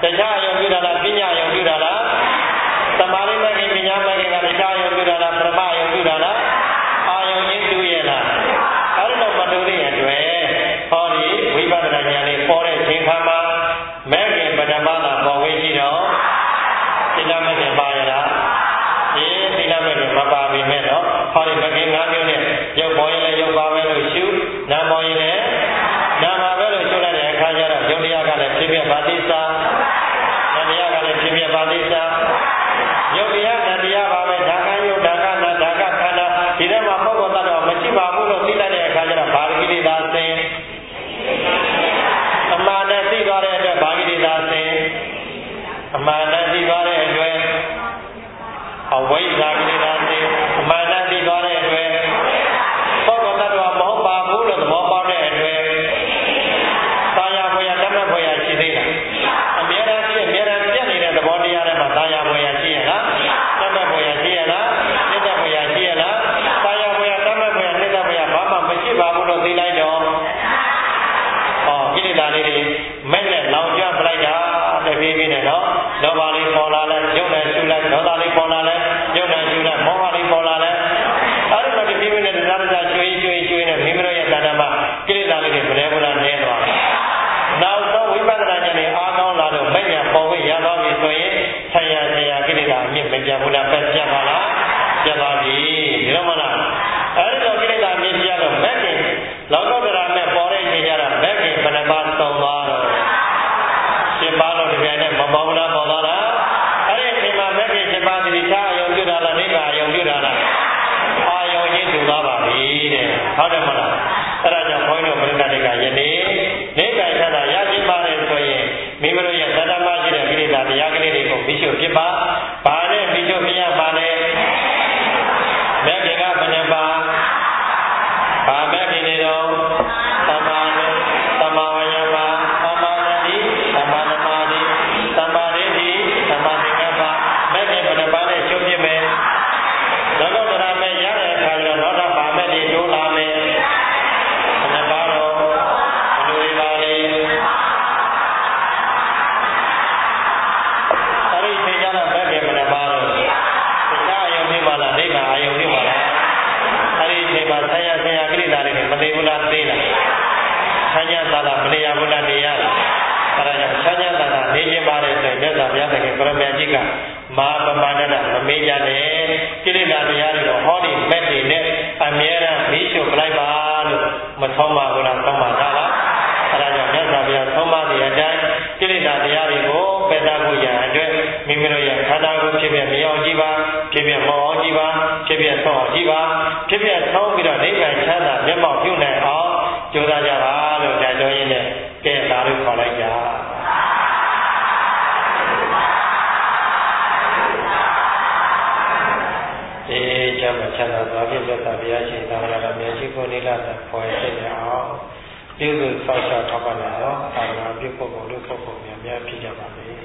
တရားယုံပြုတာလားပညာယုံပြုတာလားသမာဓိမဲ့ခင်ပညာမဲ့ခင်ကတရားယုံပြုတာလားပရမယုံပြုတာလားအာယုံချင်းတူရဲ့လားအဲ့လိုမတူတဲ့အတွက်ဟောဒီဝိပဿနာဉာဏ်လေးပေါ်တဲ့ချိန်ခါမှာမဲ့ခင်ပထမသာပေါ်ဝေးရှိတော့သီလမဲ့ခင်ပါရလားဒီသီလမဲ့ခင်မပါပြီမဲ့တော့ဟောဒီမဲ့ခင်ငါးမျိုးနဲ့ရုပ်ပေါ်ရင်လည်းရုပ်ပါပဲလို့ရှုနာမ်ပေါ်ရင်လည်းနာမ်ပါပဲလို့ရှုလိုက်တဲ့အခါကျတော့ယုံတရားကလည်းဖြစ်ဖြစ်ပါတိစာနာမ်တရားကလည်းဖြစ်ဖြစ်ပါတိစာယုတ်တရားနတရားပါပဲဒါကယုတ်ဒါကနာဒါကခန္ဓာဒီထဲမှာပုဂ္ဂိုလ်သတ္တဝါမရှိပါဘူးလို့သိလိုက်တဲ့အခါကျတော့ဘာဂိရိသာစင်အမှန်နဲ့သိသွားတဲ့အတွက်ဘာဂိရိသာစင်အမှန်နဲ့သိသွားတဲ့အတွက်အဝိဇ္ဇာဂိရိသာစင်အမှန်နဲ့သိသွားတဲ့အတွက်ပုဂ္ဂိုလ်သတ္တဝါမဟုတ်ပါဘူးလို့သဘောပေါက်တဲ့အတွက်သာယာဘွယ်တတ်မဲ့ဘွယ်ရှိသေးလားအမြဲတမ်းဖြစ်အမြဲတမ်းပြည့်နေတဲ့သဘောတရားတွေမှာသာယာဘွယ်ရှိရလားတတ်မဲ့ဘွယ်ရှိရလားနိစ္စဘွယ်ရှိရလားသာယာဘွယ်တတ်မဲ့ဘွယ်နိစ္စဘွယ်ဘာမှမရှိပါဘူးလို့သိလိုက်တော့ဟောကိလေသာလေးတွေမဲ့နဲ့လောင်ကျွမ်းပလိုက်တာတပြေးပြေးနဲ့နော်လောဘလေးပေါ်လာလဲယုံနဲ့ရှုလိုက်ဒေါသလေးပေါ်လာလဲယုံနဲ့ရှုလိုက်မောဟလေးပေါ်လာလဲအဲ့ဒီမှာတပြေးပြေးနဲ့တရားတရားကျွေးကျွေးကျွေးနဲ့မိမိတို့ရဲ့တဏ္ဍာမှာကိလေသာလေးတွေဘယ်လဲဘလားနည်းသွားတယ်နောက်ဆုံးဝိပဿနာဉာဏ်နဲ့အားကောင်းလာတော့မဲ့ညာပေါ်ဝိရသွားပြီဆိုရင်ဆရာဆရာကိလေသာအမြင့်မပြတ်ဘူးလားပဲပြတ်ပါလားပြတ်ပါပြီဒီတော့မလားအဲဒီတော့ကိလေသာမြင့်ပြတ်တော့မဲ့ခင်လောကုတ္တရာနဲ့ပေါ်တဲ့အချိန်ကျတော့မဲ့ခင်ဘယ်နှပါးသုံးသွားတော့ရှင်ပါတော့ဒီပြန်နဲ့မပေါ်ဘူးလားပေါ်သွားလားအဲ့ဒီအချိန်မှာမဲ့ခင်ရှင်ပါတိချာအယုံပြုတာလားနိဗ္ဗာန်အယုံပြုတာလားအာယုံချင်းတူသွားပါပြီတဲ့ဟုတ်တယ်မလားအဲ့ဒါကြောင့်ဘုန်းကြီးတို့ပြိဿတွေကယနေ့နိဗ္ဗာန်ချမ်းသာရရှိပါတယ်ဆိုရင်မိမိတို့ရဲ့သတ္တမရှိတဲ့ကိလေသာတရားကလေးတွေကိုမိရှုဖြစ်ပါဘာနဲ့မိရှုပြရပါလဲမဲ့ခင်ကဘယ်နှပါဘာမဲ့ခင်တွေတော့သမ္မာသမ္မာဝါယာမသမ္မာသတိသမ္မာသမာဓိသမ္မာဒိဋ္ဌိသမ္မာသင်္ကပ္ပမဲ့ခင်ဘယ်နှပါနဲ့ရှုဖြစ်မယ်သောကတရမဲ့ရတဲ့အခါကျတော့တော့ဘာမဲ့တွေတိုးလာမယ်ဘယ်နှပါတော့ဘယ်လိုပါလဲအဲ့ဒီချိန်ကျတော့မဲ့ခင်ဘယ်နှပါတော့တရားအယုံဖြစ်ပါလားနိဗ္ဗာန်အယုံဖြစ်ပါလားအဲ့ဒီချိန်မှာဆရာဆရာကိလေသာတွေမသိဘူးလားသိလားဆန်းကျသာသာမနေရဘူးလားနေရလားအဲ့ဒါကြောင့်ဆန်းကျသာသာနေခြင်းပါတယ်ဆိုရင်မြတ်စွာဘုရားသခင်ပရမကြီးကမာပမာဏနာမမေးကြနဲ့ကိလေသာတရားတွေတော့ဟောဒီမက်တွေနဲ့အမြဲတမ်းပြီးချုပ်ပလိုက်ပါလို့မဆုံးပါဘူးလားဆုံးပါသားလားအဲ့ဒါကြောင့်မြတ်စွာဘုရားဆုံးမတဲ့အတိုင်းကိလေသာတရားတွေကိုပယ်သဖို့ရန်အတွက်မိမိတို့ရဲ့ခန္ဓာကိုယ်ဖြစ်ဖြစ်မရောကြည့်ပါဖြစ်ဖြစ်မောအောင်ကြည့်ပါဖြစ်ဖြစ်ဆုံးအောင်ကြည့်ပါဖြစ်ဖြစ်ဆုံးပြီးတော့နိဗ္ဗာန်ချမ်းသာမျက်မှောက်ပြုနိုင်အောင်ကြိုးစားကြပါလို့တိုက်တွန်းရင်းနဲ့ကဲဒါလို့ခေါ်လိုက်ကြဒီကျမ်းမှာချမ်းသာသွားဖြစ်သက်သာဘုရားရှင်သာရတော်မြတ်ရှိခိုးနေလာတဲ့ပေါ်ရတဲ့အောင်ပြုစုဆောက်ရှောက်ထောက်ပံ့လာတော့သာသနာပြုပုဂ္ဂိုလ်တို့ပုဂ္ဂိုလ်များများဖြစ်ကြပါစေ